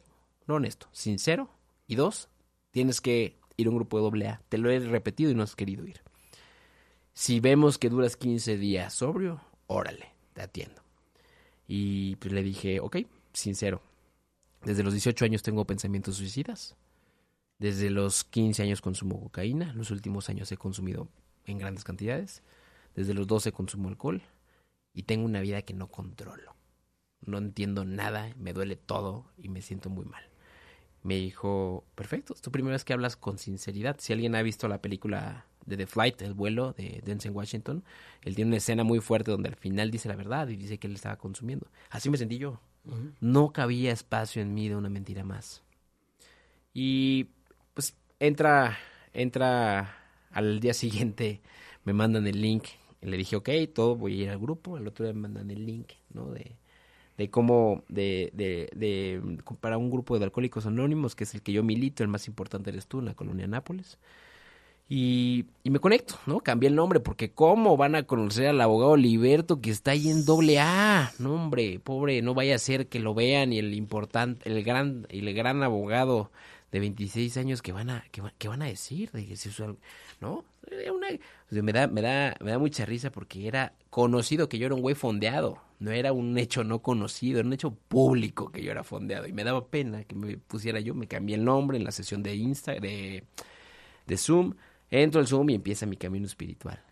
y 2, tienes que ir a un grupo de AA. Te lo he repetido y no has querido ir. Si vemos que duras 15 días sobrio, órale, te atiendo. Y pues le dije, ok, sincero. Desde los 18 años tengo pensamientos suicidas. Desde los 15 años consumo cocaína. Los últimos años he consumido en grandes cantidades. Desde los 12 consumo alcohol. Y tengo una vida que no controlo. No entiendo nada, me duele todo y me siento muy mal. Me dijo, perfecto, es tu primera vez que hablas con sinceridad. Si alguien ha visto la película de The Flight, El vuelo, de Denzel Washington, él tiene una escena muy fuerte donde al final dice la verdad y dice que él estaba consumiendo. Así me sentí yo. Uh-huh. No cabía espacio en mí de una mentira más. Y pues entra al día siguiente, me mandan el link. Y le dije, ok, todo, voy a ir al grupo. El otro día me mandan el link, ¿no? cómo, para un grupo de Alcohólicos Anónimos, que es el que yo milito, el más importante eres tú, en la colonia Nápoles. Y me conecto, ¿no? Cambié el nombre, porque ¿cómo van a conocer al abogado Liberto que está ahí en AA? No, hombre, pobre, no vaya a ser que lo vean y el gran abogado de 26 años que van a decir, ¿no? O sea, me da mucha risa porque era conocido que yo era un güey fondeado, no era un hecho no conocido, era un hecho público que yo era fondeado y me daba pena que me pusiera yo, me cambié el nombre en la sesión de de Zoom. Entro al Zoom y empieza mi camino espiritual.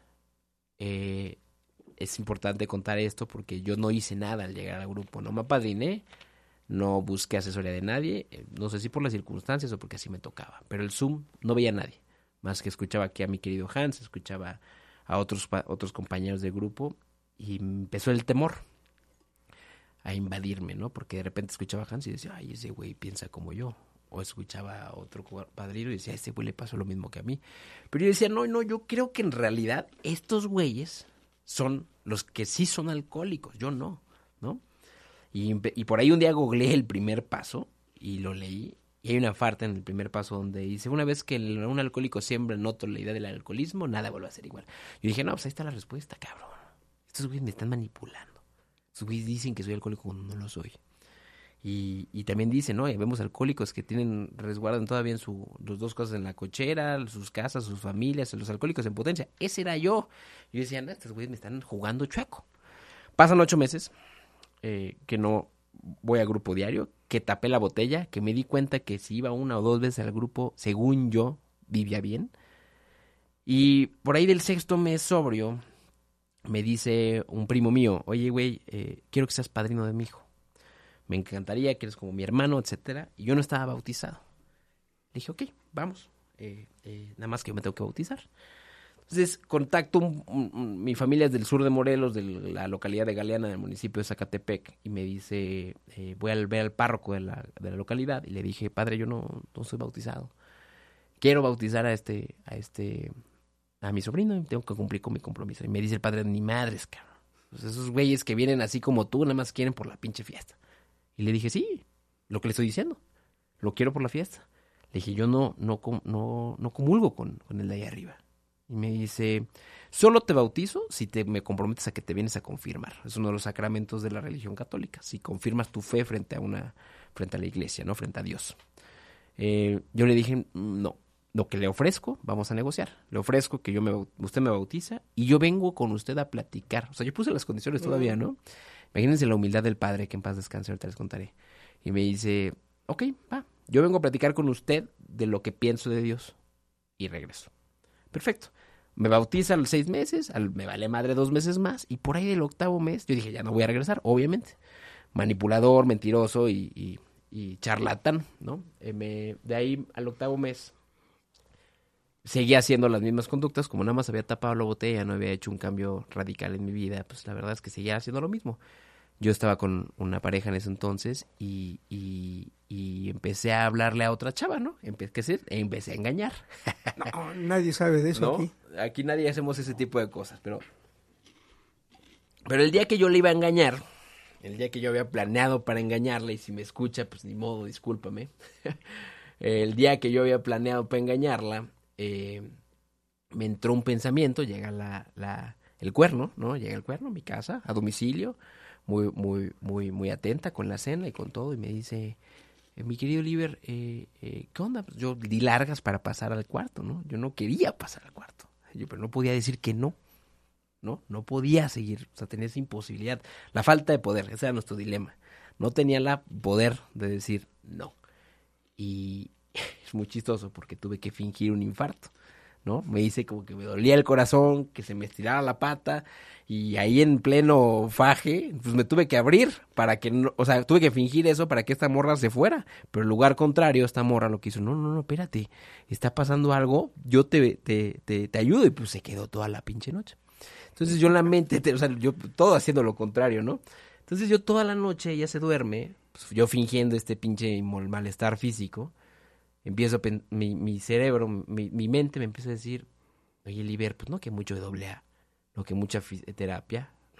Es importante contar esto porque yo no hice nada al llegar al grupo. No me apadriné, no busqué asesoría de nadie. No sé si por las circunstancias o porque así me tocaba. Pero el Zoom no veía a nadie. Más que escuchaba aquí a mi querido Hans, escuchaba a otros compañeros del grupo. Y empezó el temor a invadirme, ¿no? Porque de repente escuchaba a Hans y decía, ay, ese güey piensa como yo. O escuchaba a otro padrino y decía, a ese güey le pasó lo mismo que a mí. Pero yo decía, no, yo creo que en realidad estos güeyes son los que sí son alcohólicos, yo no, ¿no? Y por ahí un día googleé el primer paso y lo leí. Y hay una parte en el primer paso donde dice, una vez que un alcohólico siembra noto la idea del alcoholismo, nada vuelve a ser igual. Yo dije, no, pues ahí está la respuesta, cabrón. Estos güeyes me están manipulando. Estos güeyes dicen que soy alcohólico cuando no lo soy. Y también dice, ¿no? Vemos alcohólicos que resguardan todavía los dos cosas en la cochera, sus casas, sus familias, los alcohólicos en potencia. Ese era yo. Yo decía, no, estos güeyes me están jugando chueco. Pasan 8 meses que no voy a grupo diario, que tapé la botella, que me di cuenta que si iba 1 o 2 veces al grupo, según yo, vivía bien. Y por ahí del 6º mes sobrio, me dice un primo mío, oye, güey, quiero que seas padrino de mi hijo. Me encantaría que eres como mi hermano, etcétera. Y yo no estaba bautizado. Le dije, ok, vamos. Nada más que me tengo que bautizar. Entonces, contacto, mi familia es del sur de Morelos, de la localidad de Galeana, del municipio de Zacatepec. Y me dice, voy a ver al párroco de la localidad. Y le dije, padre, yo no soy bautizado. Quiero bautizar a mi sobrino y tengo que cumplir con mi compromiso. Y me dice el padre, ni madres, cabrón. Pues esos güeyes que vienen así como tú, nada más quieren por la pinche fiesta. Y le dije, sí, lo que le estoy diciendo, lo quiero por la fiesta. Le dije, yo no comulgo con el de ahí arriba. Y me dice, solo te bautizo si me comprometes a que te vienes a confirmar. Es uno de los sacramentos de la religión católica. Si confirmas tu fe frente a la iglesia, ¿no? Frente a Dios. Yo le dije, no, lo que le ofrezco, vamos a negociar. Le ofrezco que usted me bautiza y yo vengo con usted a platicar. O sea, yo puse las condiciones todavía, ¿no? Imagínense la humildad del padre, que en paz descanse, ahorita les contaré. Y me dice, ok, va, yo vengo a platicar con usted de lo que pienso de Dios. Y regreso. Perfecto. Me bautiza a los 6 meses, me vale madre 2 meses más, y por ahí del 8º mes, yo dije, ya no voy a regresar, obviamente. Manipulador, mentiroso y charlatán, ¿no? De ahí al 8º mes, seguía haciendo las mismas conductas, como nada más había tapado la botella, no había hecho un cambio radical en mi vida, pues la verdad es que seguía haciendo lo mismo. Yo estaba con una pareja en ese entonces y empecé a hablarle a otra chava, ¿no? Empecé a engañar. No, nadie sabe de eso, ¿no? Aquí. Aquí nadie hacemos ese tipo de cosas, pero el día que yo le iba a engañar, el día que yo había planeado para engañarle, y si me escucha, pues ni modo, discúlpame. El día que yo había planeado para engañarla, me entró un pensamiento, llega el cuerno, ¿no? Llega el cuerno a mi casa, a domicilio, muy atenta con la cena y con todo, y me dice, mi querido Liber, ¿qué onda? Pues yo di largas para pasar al cuarto, ¿no? Yo no quería pasar al cuarto, pero no podía decir que no, no podía seguir, o sea, tenía esa imposibilidad, la falta de poder, ese era nuestro dilema, no tenía el poder de decir no, y es muy chistoso porque tuve que fingir un infarto, ¿no? Me hice como que me dolía el corazón, que se me estirara la pata, y ahí en pleno faje, pues me tuve que abrir para que, no, o sea, tuve que fingir eso para que esta morra se fuera, pero en lugar contrario, esta morra lo que hizo, no, espérate, está pasando algo, yo te ayudo, y pues se quedó toda la pinche noche. Entonces yo en la mente, o sea, yo todo haciendo lo contrario, ¿no? Entonces yo toda la noche, ella se duerme, pues yo fingiendo este pinche malestar físico, empiezo, mi cerebro, mi mente me empieza a decir, oye, Liber, pues no que mucho de AA, no que mucha terapia,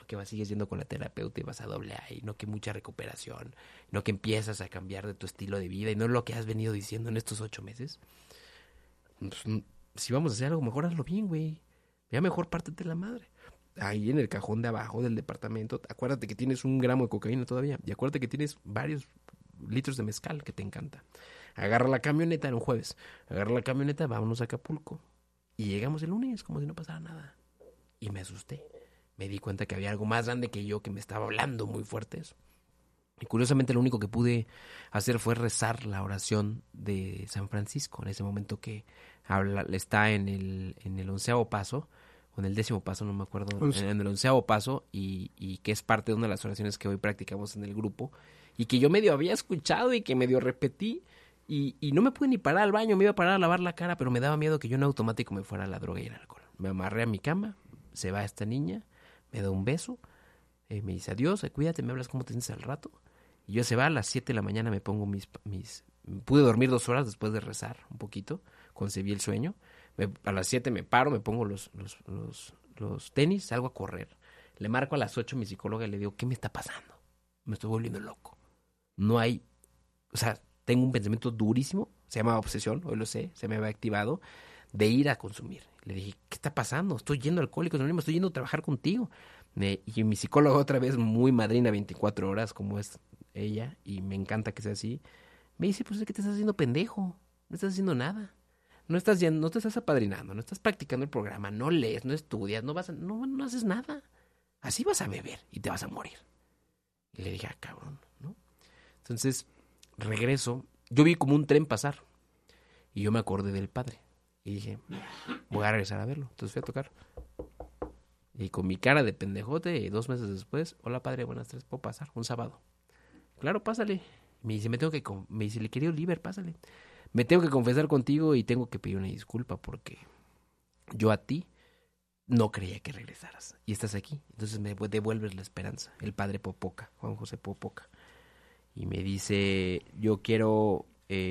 que sigues yendo con la terapeuta y vas a AA, y no que mucha recuperación, no que empiezas a cambiar de tu estilo de vida, y no lo que has venido diciendo en estos 8 meses. Pues, si vamos a hacer algo, mejor hazlo bien, güey. Ya mejor pártete la madre. Ahí en el cajón de abajo del departamento, acuérdate que tienes 1 gramo de cocaína todavía, y acuérdate que tienes varios litros de mezcal que te encanta. Agarra la camioneta, era un jueves, agarra la camioneta, vámonos a Acapulco. Y llegamos el lunes como si no pasara nada. Y me asusté. Me di cuenta que había algo más grande que yo que me estaba hablando muy fuerte eso. Y curiosamente lo único que pude hacer fue rezar la oración de San Francisco. En ese momento que está en el 11º paso, o en el 10º paso, no me acuerdo. En el 11º paso, y que es parte de una de las oraciones que hoy practicamos en el grupo. Y que yo medio había escuchado y que medio repetí. Y no me pude ni parar al baño, me iba a parar a lavar la cara, pero me daba miedo que yo en automático me fuera a la droga y el alcohol. Me amarré a mi cama, se va esta niña, me da un beso, me dice adiós, cuídate, me hablas cómo te sientes al rato. Y yo se va a las 7 de la mañana, me pongo pude dormir 2 horas después de rezar un poquito, concebí el sueño. A las 7 me paro, me pongo los tenis, salgo a correr. Le marco a las 8 a mi psicóloga y le digo, ¿qué me está pasando? Me estoy volviendo loco. No hay, tengo un pensamiento durísimo, se llama obsesión, hoy lo sé, se me había activado, de ir a consumir. Le dije, ¿qué está pasando? Estoy yendo a Alcohólicos Anónimos, estoy yendo a trabajar contigo. Y mi psicóloga, otra vez muy madrina, 24 horas, como es ella, y me encanta que sea así, me dice, pues es que te estás haciendo pendejo, no estás haciendo nada. No te estás apadrinando, no estás practicando el programa, no lees, no estudias, no haces nada. Así vas a beber y te vas a morir. Y le dije, cabrón, ¿no? Entonces, regreso, yo vi como un tren pasar y yo me acordé del padre y dije, voy a regresar a verlo. Entonces fui a tocar y con mi cara de pendejote, 2 meses después, hola padre, buenas tardes, ¿puedo pasar? Un sábado. Claro, pásale. Me dice, me dice, le querido Oliver, pásale. Me tengo que confesar contigo y tengo que pedir una disculpa porque yo a ti no creía que regresaras y estás aquí. Entonces me devuelves la esperanza. El padre Popoca, Juan José Popoca. Y me dice, yo quiero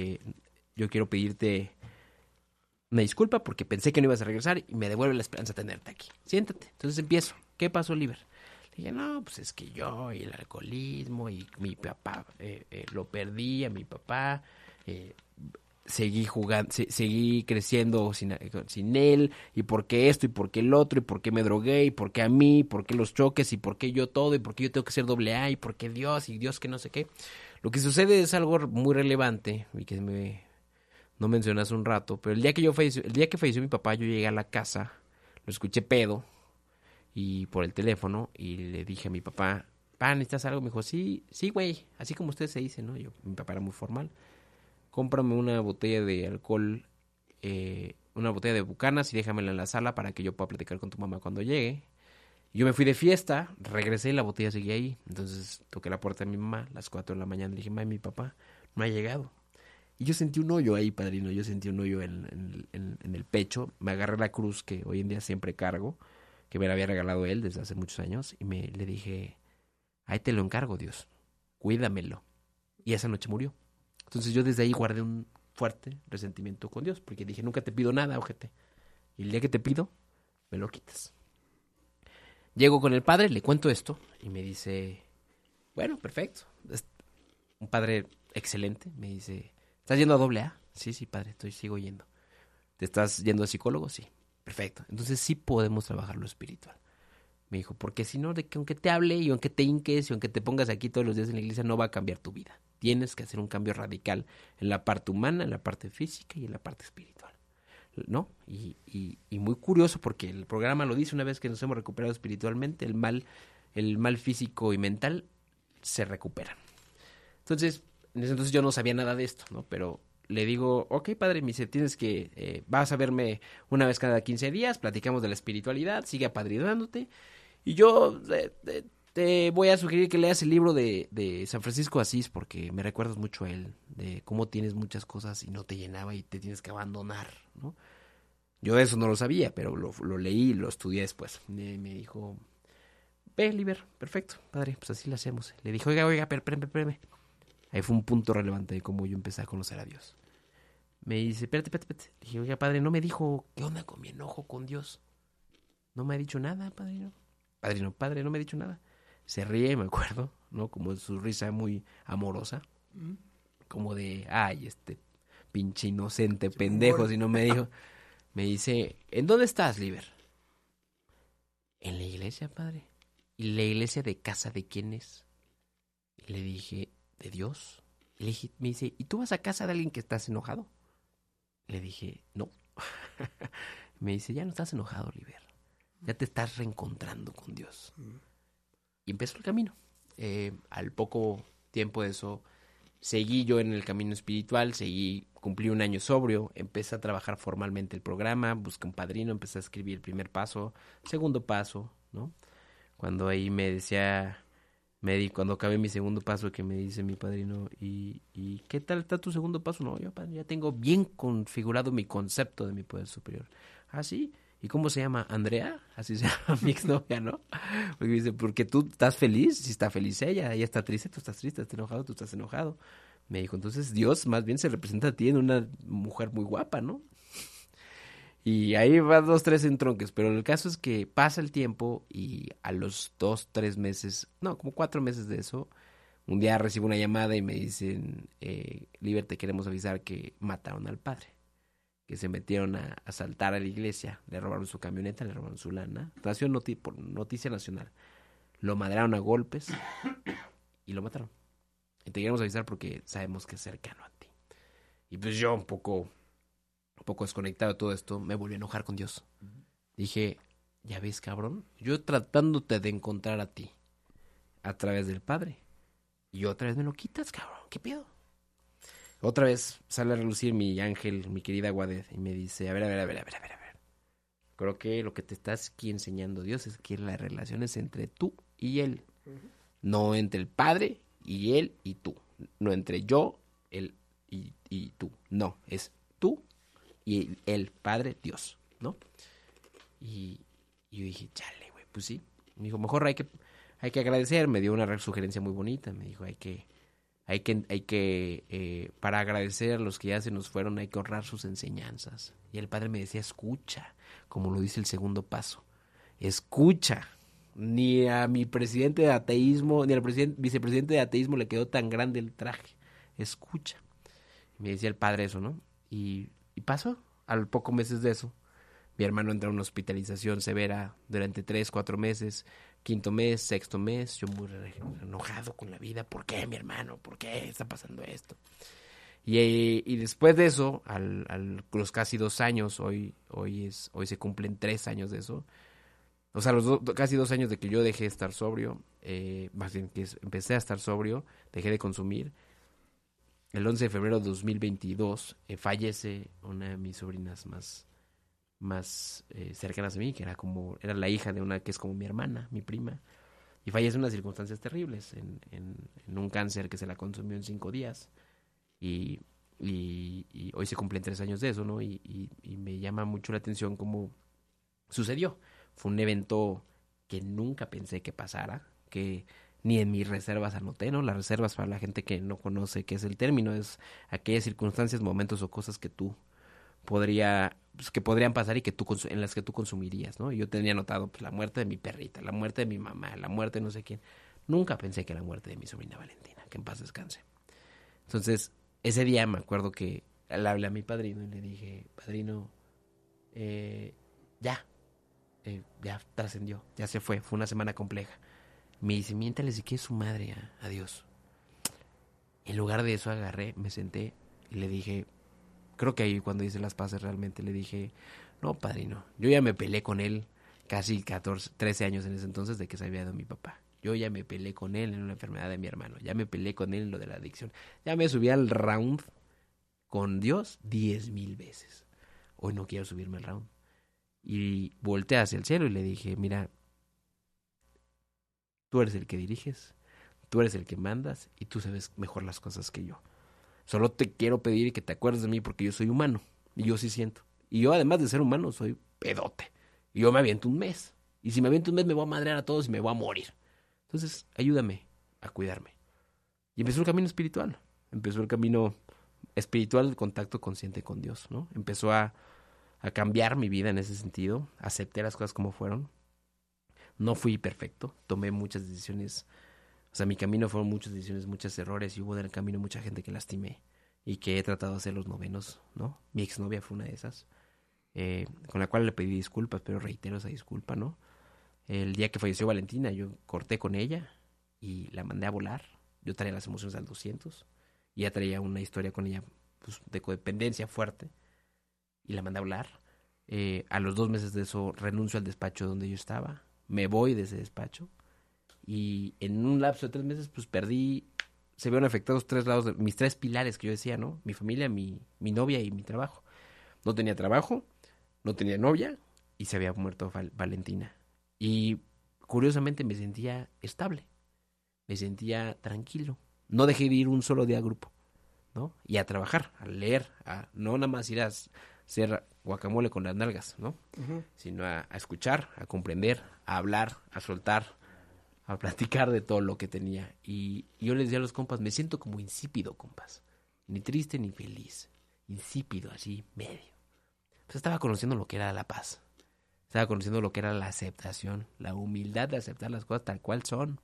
pedirte una disculpa porque pensé que no ibas a regresar y me devuelve la esperanza de tenerte aquí. Siéntate. Entonces empiezo. ¿Qué pasó, Oliver? Le dije, no, pues es que yo y el alcoholismo y mi papá, lo perdí a mi papá, seguí jugando, seguí creciendo sin él, y por qué esto, y por qué el otro, y por qué me drogué, y por qué a mí, y por qué los choques, y por qué yo todo, y por qué yo tengo que ser AA, y por qué Dios, y Dios que no sé qué. Lo que sucede es algo muy relevante, y que no mencioné hace un rato, pero el día que falleció mi papá, yo llegué a la casa, lo escuché pedo, y por el teléfono, y le dije a mi papá, ¿necesitas algo? Me dijo, sí, güey, así como usted se dice, ¿no? Mi papá era muy formal. Cómprame una botella de alcohol, una botella de Bucanas y déjamela en la sala para que yo pueda platicar con tu mamá cuando llegue. Yo me fui de fiesta, regresé y la botella seguía ahí. Entonces toqué la puerta de mi mamá a las 4 de la mañana. Le dije, mami, mi papá no ha llegado. Y yo sentí un hoyo ahí, padrino. Yo sentí un hoyo en el pecho. Me agarré la cruz que hoy en día siempre cargo, que me la había regalado él desde hace muchos años. Y le dije, ahí te lo encargo, Dios. Cuídamelo. Y esa noche murió. Entonces yo desde ahí guardé un fuerte resentimiento con Dios, porque dije, nunca te pido nada, ojete. Y el día que te pido, me lo quitas. Llego con el padre, le cuento esto, y me dice, bueno, perfecto. Es un padre excelente. Me dice, ¿estás yendo a AA? Sí, padre, sigo yendo. ¿Te estás yendo a psicólogo? Sí, perfecto. Entonces sí podemos trabajar lo espiritual. Me dijo, porque si no, de que aunque te hable y aunque te hinques y aunque te pongas aquí todos los días en la iglesia, no va a cambiar tu vida. Tienes que hacer un cambio radical en la parte humana, en la parte física y en la parte espiritual, ¿no? Y muy curioso porque el programa lo dice, una vez que nos hemos recuperado espiritualmente, el mal físico y mental se recupera. Entonces, en ese entonces yo no sabía nada de esto, ¿no? Pero le digo, ok, padre, me dice, vas a verme una vez cada 15 días, platicamos de la espiritualidad, sigue apadrinándote. Y yo te voy a sugerir que leas el libro de San Francisco de Asís, porque me recuerdas mucho a él, de cómo tienes muchas cosas y no te llenaba y te tienes que abandonar, ¿no? Yo eso no lo sabía, pero lo leí y lo estudié después. Me dijo, ve, Liber, perfecto, padre, pues así lo hacemos. Le dije, oiga, espérame. Ahí fue un punto relevante de cómo yo empecé a conocer a Dios. Me dice, espérate. Le dije, oiga, padre, no me dijo qué onda con mi enojo con Dios. No me ha dicho nada, padre. padre, no me ha dicho nada. Se ríe, me acuerdo, ¿no? Como su risa muy amorosa. Como de, ay, pinche inocente pendejo, si no me dijo. Me dice, ¿en dónde estás, Liber? En la iglesia, padre. ¿Y la iglesia de casa de quién es? Y le dije, ¿de Dios? Y le dije, me dice, ¿y tú vas a casa de alguien que estás enojado? Le dije, no. Me dice, ya no estás enojado, Liber. Ya te estás reencontrando con Dios. Y empezó el camino. Al poco tiempo de eso, seguí yo en el camino espiritual, cumplí un año sobrio, empecé a trabajar formalmente el programa, busqué un padrino, empecé a escribir el primer paso, segundo paso, ¿no? Cuando ahí me decía, cuando acabé mi segundo paso, que me dice mi padrino, ¿y qué tal está tu segundo paso? No, yo, padre, ya tengo bien configurado mi concepto de mi poder superior. ¿Ah, sí? ¿Y cómo se llama? ¿Andrea? Así se llama mi exnovia, ¿no? Porque dice, porque tú estás feliz, si está feliz ella está triste, tú estás triste, está enojado, tú estás enojado. Me dijo, entonces Dios más bien se representa a ti en una mujer muy guapa, ¿no? Y ahí va 2, 3 entronques, pero el caso es que pasa el tiempo y a los 2, 3 meses, no, como 4 meses de eso, un día recibo una llamada y me dicen, Liber, te queremos avisar que mataron al padre. Que se metieron a asaltar a la iglesia, le robaron su camioneta, le robaron su lana. Nació por noticia nacional. Lo madrearon a golpes y lo mataron. Y te queremos avisar porque sabemos que es cercano a ti. Y pues yo un poco desconectado de todo esto, me volví a enojar con Dios. Dije, ya ves, cabrón, yo tratándote de encontrar a ti a través del Padre. Y otra vez me lo quitas, cabrón, ¿qué pedo? Otra vez sale a relucir mi ángel, mi querida Guadet, y me dice, a ver. Creo que lo que te está aquí enseñando Dios es que la relación es entre tú y Él. No entre el Padre y Él y tú. No entre yo, Él y tú. No, es tú y el Padre Dios, ¿no? Y yo dije, chale, güey, pues sí. Me dijo, mejor hay que agradecer. Me dio una sugerencia muy bonita. Me dijo, para agradecer a los que ya se nos fueron, hay que honrar sus enseñanzas. Y el padre me decía, escucha, como lo dice el segundo paso. Escucha. Ni a mi presidente de ateísmo, ni al vicepresidente de ateísmo le quedó tan grande el traje. Escucha. Y me decía el padre eso, ¿no? Y pasó. Al pocos meses de eso, mi hermano entró en una hospitalización severa durante 3, 4 meses. 5º mes, 6º mes, yo muy enojado con la vida. ¿Por qué, mi hermano? ¿Por qué está pasando esto? Y después de eso, los casi 2 años, hoy se cumplen 3 años de eso. O sea, casi 2 años de que yo dejé de estar sobrio, más bien que empecé a estar sobrio, dejé de consumir. El 11 de febrero de 2022 fallece una de mis sobrinas más cercanas a mí, que era la hija de una que es como mi hermana, mi prima, y fallece en unas circunstancias terribles, en un cáncer que se la consumió en 5 días, y hoy se cumplen 3 años de eso, ¿no? Y me llama mucho la atención cómo sucedió. Fue un evento que nunca pensé que pasara, que ni en mis reservas anoté, ¿no? Las reservas, para la gente que no conoce qué es el término, es aquellas circunstancias, momentos o cosas que podrían pasar y en las que tú consumirías, ¿no? Yo tenía anotado pues, la muerte de mi perrita, la muerte de mi mamá, la muerte de no sé quién. Nunca pensé que la muerte de mi sobrina Valentina, que en paz descanse. Entonces, ese día me acuerdo que le hablé a mi padrino y le dije, padrino, ya trascendió, ya se fue una semana compleja. Me dice, miéntale si quiere su madre a Dios. En lugar de eso agarré, me senté y le dije, creo que ahí cuando hice las paces realmente le dije, no, padrino, yo ya me peleé con él casi 13 años en ese entonces de que se había ido mi papá. Yo ya me peleé con él en una enfermedad de mi hermano, ya me peleé con él en lo de la adicción, ya me subí al round con Dios 10,000 veces. Hoy no quiero subirme al round. Y volteé hacia el cielo y le dije, mira, tú eres el que diriges, tú eres el que mandas y tú sabes mejor las cosas que yo. Solo te quiero pedir que te acuerdes de mí porque yo soy humano y yo sí siento. Y yo, además de ser humano, soy pedote. Y yo me aviento un mes. Y si me aviento un mes me voy a madrear a todos y me voy a morir. Entonces, ayúdame a cuidarme. Y empezó el camino espiritual. Empezó el camino espiritual de contacto consciente con Dios, ¿no? Empezó a cambiar mi vida en ese sentido. Acepté las cosas como fueron. No fui perfecto, tomé muchas decisiones, o sea, mi camino fueron muchas decisiones, muchos errores, y hubo en el camino mucha gente que lastimé y que he tratado de hacer los novenos, ¿no? Mi exnovia fue una de esas, con la cual le pedí disculpas, pero reitero esa disculpa, ¿no? El día que falleció Valentina, yo corté con ella y la mandé a volar. Yo traía las emociones al 200 y ya traía una historia con ella, pues, de codependencia fuerte, y la mandé a volar. A los 2 meses de eso renuncio al despacho donde yo estaba, me voy de ese despacho, y en un lapso de 3 meses pues se vieron afectados 3 lados, mis 3 pilares que yo decía, ¿no? Mi familia, mi novia y mi trabajo. No tenía trabajo, no tenía novia y se había muerto Valentina. Y curiosamente me sentía estable, me sentía tranquilo. No dejé de ir un solo día al grupo, ¿no? Y a trabajar, a leer, a no nada más ir a hacer guacamole con las nalgas, ¿no? Uh-huh. Sino a escuchar, a comprender, a hablar, a soltar, a platicar de todo lo que tenía. Y yo les decía a los compas, me siento como insípido, compas. Ni triste ni feliz. Insípido, así, medio. Pues estaba conociendo lo que era la paz. Estaba conociendo lo que era la aceptación, la humildad de aceptar las cosas tal cual son.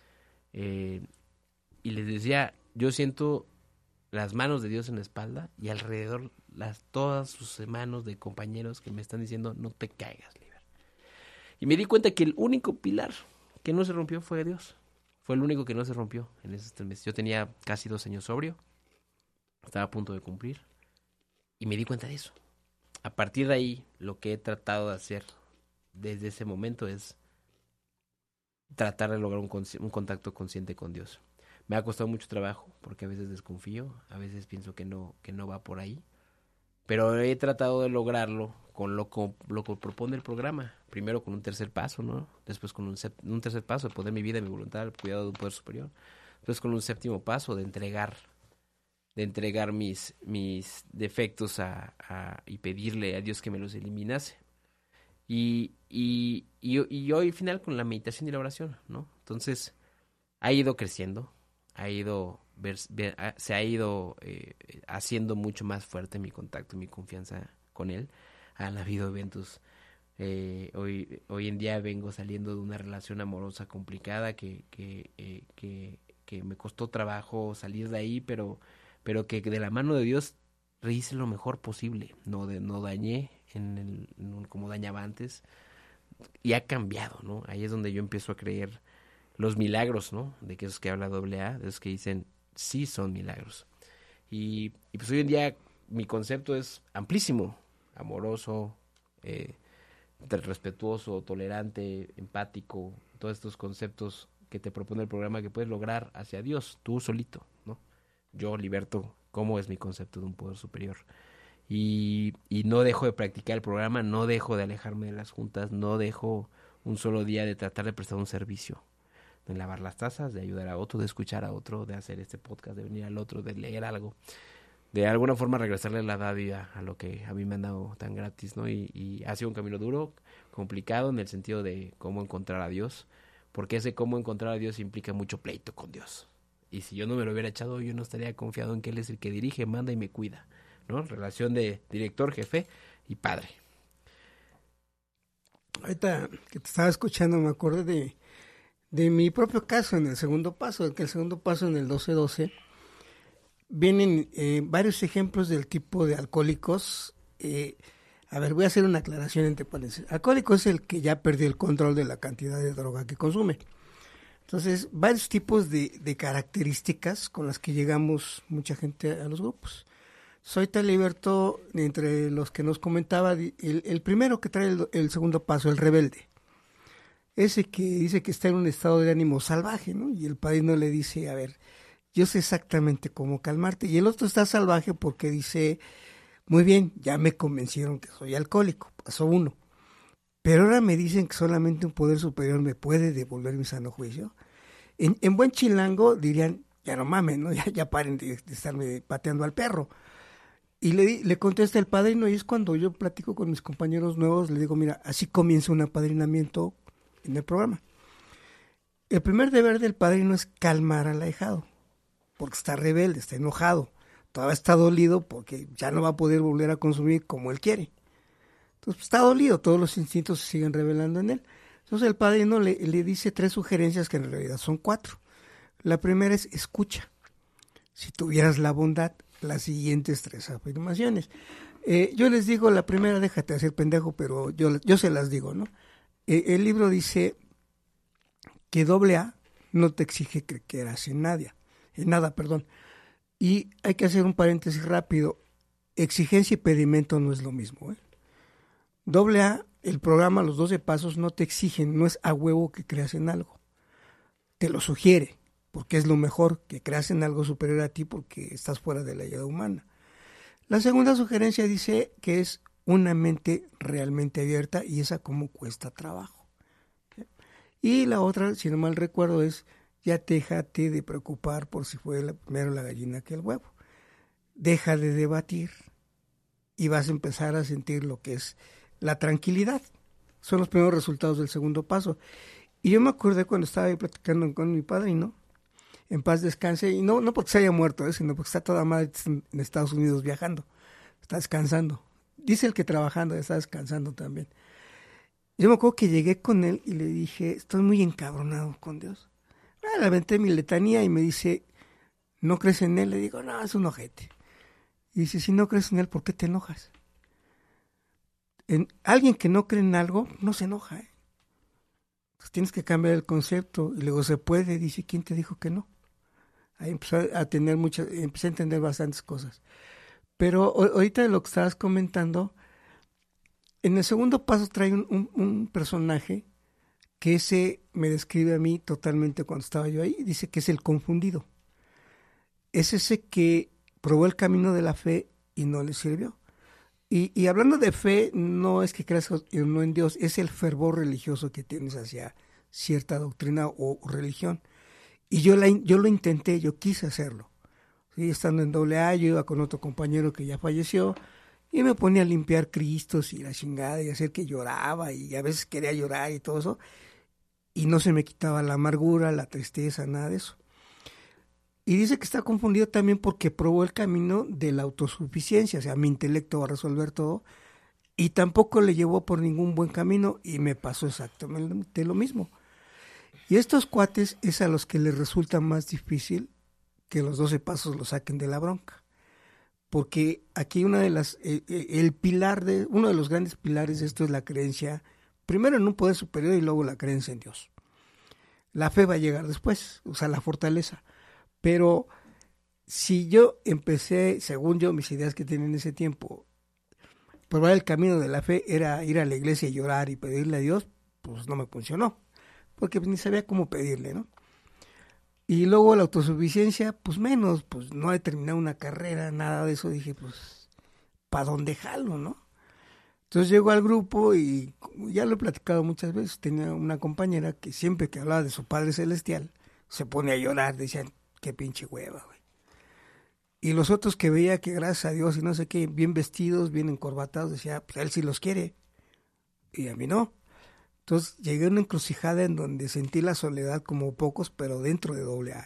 Y les decía, yo siento las manos de Dios en la espalda y alrededor todas sus manos de compañeros que me están diciendo, no te caigas, Liber. Y me di cuenta que el único pilar que no se rompió fue Dios. Fue el único que no se rompió en esos 3 meses. Yo tenía casi 2 años sobrio, estaba a punto de cumplir, y me di cuenta de eso. A partir de ahí, lo que he tratado de hacer desde ese momento es tratar de lograr un contacto consciente con Dios. Me ha costado mucho trabajo, porque a veces desconfío, a veces pienso que no va por ahí, pero he tratado de lograrlo con lo que propone el programa. Primero con un tercer paso, ¿no? Después con un tercer paso de poner mi vida y mi voluntad al cuidado de un poder superior. Después con un 7º paso de entregar mis defectos y pedirle a Dios que me los eliminase. Y hoy final con la meditación y la oración, ¿no? Entonces, ha ido creciendo, se ha ido haciendo mucho más fuerte mi contacto y mi confianza con Él. Han habido eventos. Hoy en día vengo saliendo de una relación amorosa complicada que me costó trabajo salir de ahí, pero que de la mano de Dios hice lo mejor posible. No dañé como dañaba antes, y ha cambiado, ¿no? Ahí es donde yo empiezo a creer los milagros, ¿no? De que esos que habla AA, de esos que dicen sí son milagros. Y pues hoy en día mi concepto es amplísimo: amoroso, respetuoso, tolerante, empático, todos estos conceptos que te propone el programa que puedes lograr hacia Dios, tú solito, ¿no? Yo, Liberto, ¿cómo es mi concepto de un poder superior? Y no dejo de practicar el programa, no dejo de alejarme de las juntas, no dejo un solo día de tratar de prestar un servicio, de lavar las tazas, de ayudar a otro, de escuchar a otro, de hacer este podcast, de venir al otro, de leer algo, de alguna forma regresarle la dádiva a lo que a mí me han dado tan gratis, ¿no? Y ha sido un camino duro, complicado, en el sentido de cómo encontrar a Dios, porque ese cómo encontrar a Dios implica mucho pleito con Dios. Y si yo no me lo hubiera echado, yo no estaría confiado en que Él es el que dirige, manda y me cuida, ¿no? Relación de director, jefe y padre. Ahorita que te estaba escuchando me acordé de mi propio caso en el segundo paso, que el segundo paso en el 12-12 vienen varios ejemplos del tipo de alcohólicos. A ver, voy a hacer una aclaración entre paréntesis. Alcohólico es el que ya perdió el control de la cantidad de droga que consume. Entonces, varios tipos de características con las que llegamos mucha gente a los grupos. Soy tal Liberto, entre los que nos comentaba, el primero que trae el segundo paso, el rebelde. Ese que dice que está en un estado de ánimo salvaje, ¿no? Y el padrino le dice, a ver, yo sé exactamente cómo calmarte. Y el otro está salvaje porque dice, muy bien, ya me convencieron que soy alcohólico, pasó uno. Pero ahora me dicen que solamente un poder superior me puede devolver mi sano juicio. En buen chilango dirían, ya no mamen, ¿no? Ya paren de estarme pateando al perro. Y le contesta el padrino, y es cuando yo platico con mis compañeros nuevos, le digo, mira, así comienza un apadrinamiento en el programa. El primer deber del padrino es calmar al ahijado, porque está rebelde, está enojado, todavía está dolido porque ya no va a poder volver a consumir como él quiere. Entonces está dolido, todos los instintos se siguen revelando en él. Entonces el padrino le dice 3 sugerencias que en realidad son 4. La primera es escucha. Si tuvieras la bondad, las siguientes 3 afirmaciones. Yo les digo, la primera, déjate hacer pendejo, pero yo se las digo, ¿no? El libro dice que AA no te exige que creas en nada. Y hay que hacer un paréntesis rápido. Exigencia y pedimento no es lo mismo, AA, el programa, los 12 pasos, no te exigen, no es a huevo que creas en algo. Te lo sugiere, porque es lo mejor, que creas en algo superior a ti porque estás fuera de la ayuda humana. La segunda sugerencia dice que es una mente realmente abierta y esa como cuesta trabajo. Y la otra, si no mal recuerdo, es ya déjate de preocupar por si fue primero la gallina que el huevo. Deja de debatir y vas a empezar a sentir lo que es la tranquilidad. Son los primeros resultados del segundo paso. Y yo me acordé cuando estaba ahí platicando con mi padrino, en paz descanse, y no porque se haya muerto, sino porque está toda madre en Estados Unidos viajando, está descansando. Dice el que trabajando, está descansando también. Yo me acuerdo que llegué con él y le dije, estoy muy encabronado con Dios. Le aventé mi letanía y me dice, ¿no crees en él? Le digo, no, es un ojete. Y dice, si no crees en él, ¿por qué te enojas? Alguien que no cree en algo, no se enoja. Entonces tienes que cambiar el concepto. Y luego se puede, dice, ¿quién te dijo que no? Ahí empecé a entender bastantes cosas. Pero ahorita de lo que estabas comentando, en el segundo paso trae un personaje que ese me describe a mí totalmente cuando estaba yo ahí. Dice que es el confundido. Es ese que probó el camino de la fe y no le sirvió. Y hablando de fe, no es que creas no en Dios, es el fervor religioso que tienes hacia cierta doctrina o religión. Y yo lo intenté, yo quise hacerlo. ¿Sí? Estando en AA, yo iba con otro compañero que ya falleció y me ponía a limpiar cristos y la chingada y hacer que lloraba y a veces quería llorar y todo eso. Y no se me quitaba la amargura, la tristeza, nada de eso. Y dice que está confundido también porque probó el camino de la autosuficiencia, o sea, mi intelecto va a resolver todo, y tampoco le llevó por ningún buen camino y me pasó exactamente lo mismo. Y estos cuates es a los que les resulta más difícil que los 12 pasos los saquen de la bronca. Porque aquí uno de los grandes pilares de esto es la creencia, primero en un poder superior y luego la creencia en Dios. La fe va a llegar después, o sea, la fortaleza. Pero si yo empecé, según yo, mis ideas que tenía en ese tiempo, probar el camino de la fe era ir a la iglesia y llorar y pedirle a Dios, pues no me funcionó, porque ni sabía cómo pedirle, ¿no? Y luego la autosuficiencia, pues menos, pues no he terminado una carrera, nada de eso, dije, pues, ¿para dónde jalo, no? Entonces llego al grupo y ya lo he platicado muchas veces, tenía una compañera que siempre que hablaba de su Padre Celestial, se pone a llorar, decían, qué pinche hueva, güey. Y los otros que veía que gracias a Dios y no sé qué, bien vestidos, bien encorbatados, decía, pues él sí los quiere. Y a mí no. Entonces llegué a una encrucijada en donde sentí la soledad como pocos, pero dentro de AA.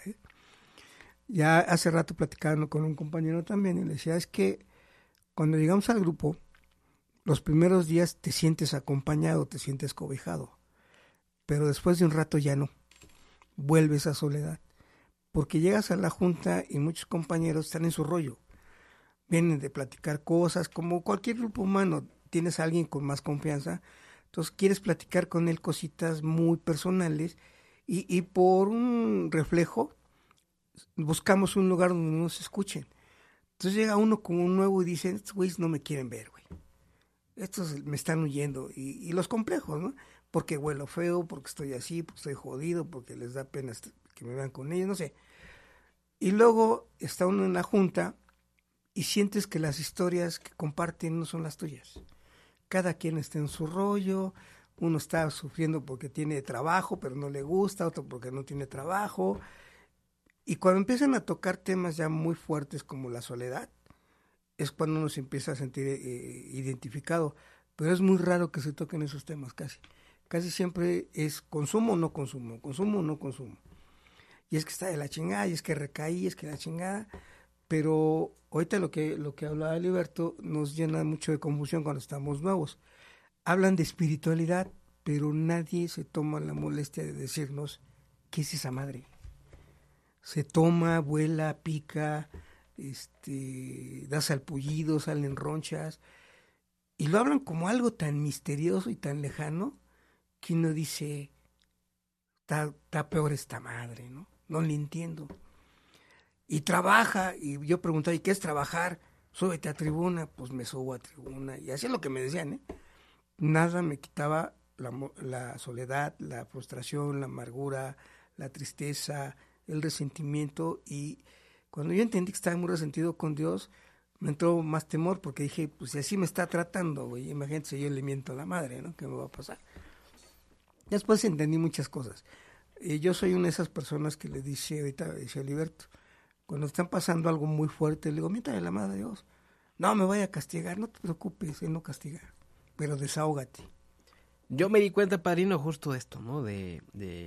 Ya hace rato platicando con un compañero también y le decía, es que cuando llegamos al grupo, los primeros días te sientes acompañado, te sientes cobijado. Pero después de un rato ya no. Vuelve esa soledad. Porque llegas a la junta y muchos compañeros están en su rollo. Vienen de platicar cosas, como cualquier grupo humano, tienes a alguien con más confianza, entonces quieres platicar con él cositas muy personales y por un reflejo buscamos un lugar donde nos escuchen. Entonces llega uno como un nuevo y dice, estos güeyes no me quieren ver, güey. Estos me están huyendo. Y los complejos, ¿no? Porque huelo feo, porque estoy así, porque estoy jodido, porque les da pena que me vean con ellos, no sé. Y luego está uno en la junta y sientes que las historias que comparten no son las tuyas. Cada quien está en su rollo, uno está sufriendo porque tiene trabajo, pero no le gusta, otro porque no tiene trabajo. Y cuando empiezan a tocar temas ya muy fuertes como la soledad, es cuando uno se empieza a sentir identificado. Pero es muy raro que se toquen esos temas casi. Casi siempre es consumo o no consumo, consumo o no consumo. Y es que está de la chingada, y es que recaí, es que la chingada. Pero ahorita lo que hablaba Heriberto nos llena mucho de confusión cuando estamos nuevos. Hablan de espiritualidad, pero nadie se toma la molestia de decirnos qué es esa madre. Se toma, vuela, pica, da salpullidos, salen ronchas, y lo hablan como algo tan misterioso y tan lejano que uno dice, está peor esta madre, ¿no? No le entiendo. Y trabaja, y yo preguntaba, ¿y qué es trabajar? Súbete a tribuna. Pues me subo a tribuna, y así es lo que me decían, ¿eh? Nada me quitaba la soledad, la frustración, la amargura, la tristeza, el resentimiento, y cuando yo entendí que estaba muy resentido con Dios, me entró más temor, porque dije, pues si así me está tratando, güey, imagínate si yo le miento a la madre, ¿no? ¿Qué me va a pasar? Después entendí muchas cosas. Yo soy una de esas personas que le dice, ahorita dice Heriberto, cuando están pasando algo muy fuerte, le digo, miéntale la madre a Dios. No me vaya a castigar, no te preocupes, Él no castiga, pero desahógate. Yo me di cuenta, padrino, justo de esto, ¿no? De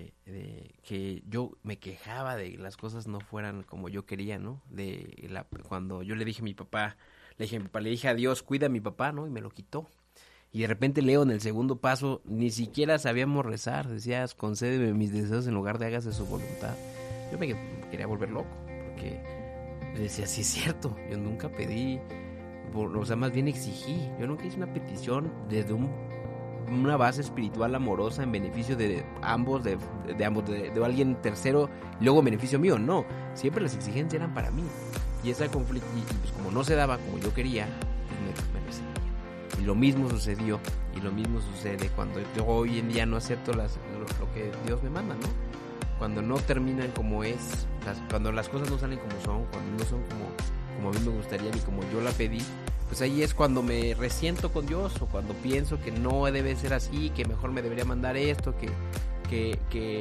que yo me quejaba de que las cosas no fueran como yo quería, ¿no? Cuando yo le dije a mi papá, le dije a Dios, cuida a mi papá, ¿no? Y me lo quitó. Y de repente leo en el segundo paso, ni siquiera sabíamos rezar, decías, concédeme mis deseos en lugar de hágase su voluntad. Yo me quería volver loco, porque decía, sí es cierto, yo nunca pedí, o sea, más bien exigí, yo nunca hice una petición desde una base espiritual amorosa en beneficio de ambos, de alguien tercero, luego en beneficio mío, no, siempre las exigencias eran para mí, y ese conflicto, y pues como no se daba como yo quería, pues me resentía. Y lo mismo sucedió, y lo mismo sucede cuando yo hoy en día no acepto lo que Dios me manda, ¿no? Cuando no terminan como es, cuando las cosas no salen como son, cuando no son como a mí me gustaría ni como yo la pedí, pues ahí es cuando me resiento con Dios, o cuando pienso que no debe ser así, que mejor me debería mandar esto, que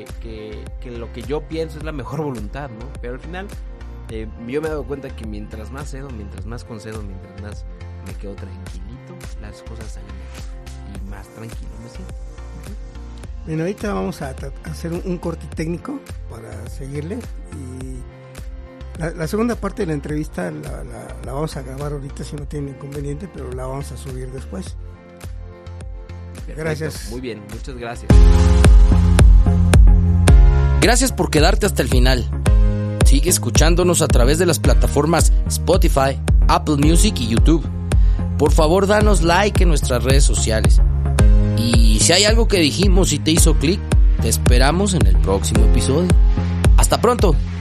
lo que yo pienso es la mejor voluntad, ¿no? Pero al final yo me he dado cuenta que mientras más cedo, mientras más concedo, mientras más me quedo tranquilito, las cosas salen mejor y más tranquilo me siento. Bueno, ahorita vamos a hacer un corte técnico para seguirle, y la segunda parte de la entrevista la vamos a grabar ahorita si no tiene inconveniente, pero la vamos a subir después. Perfecto. Gracias. Muy bien, muchas gracias. Gracias por quedarte hasta el final. Sigue escuchándonos a través de las plataformas Spotify, Apple Music y YouTube. Por favor, danos like en nuestras redes sociales. Y si hay algo que dijimos y te hizo clic, te esperamos en el próximo episodio. ¡Hasta pronto!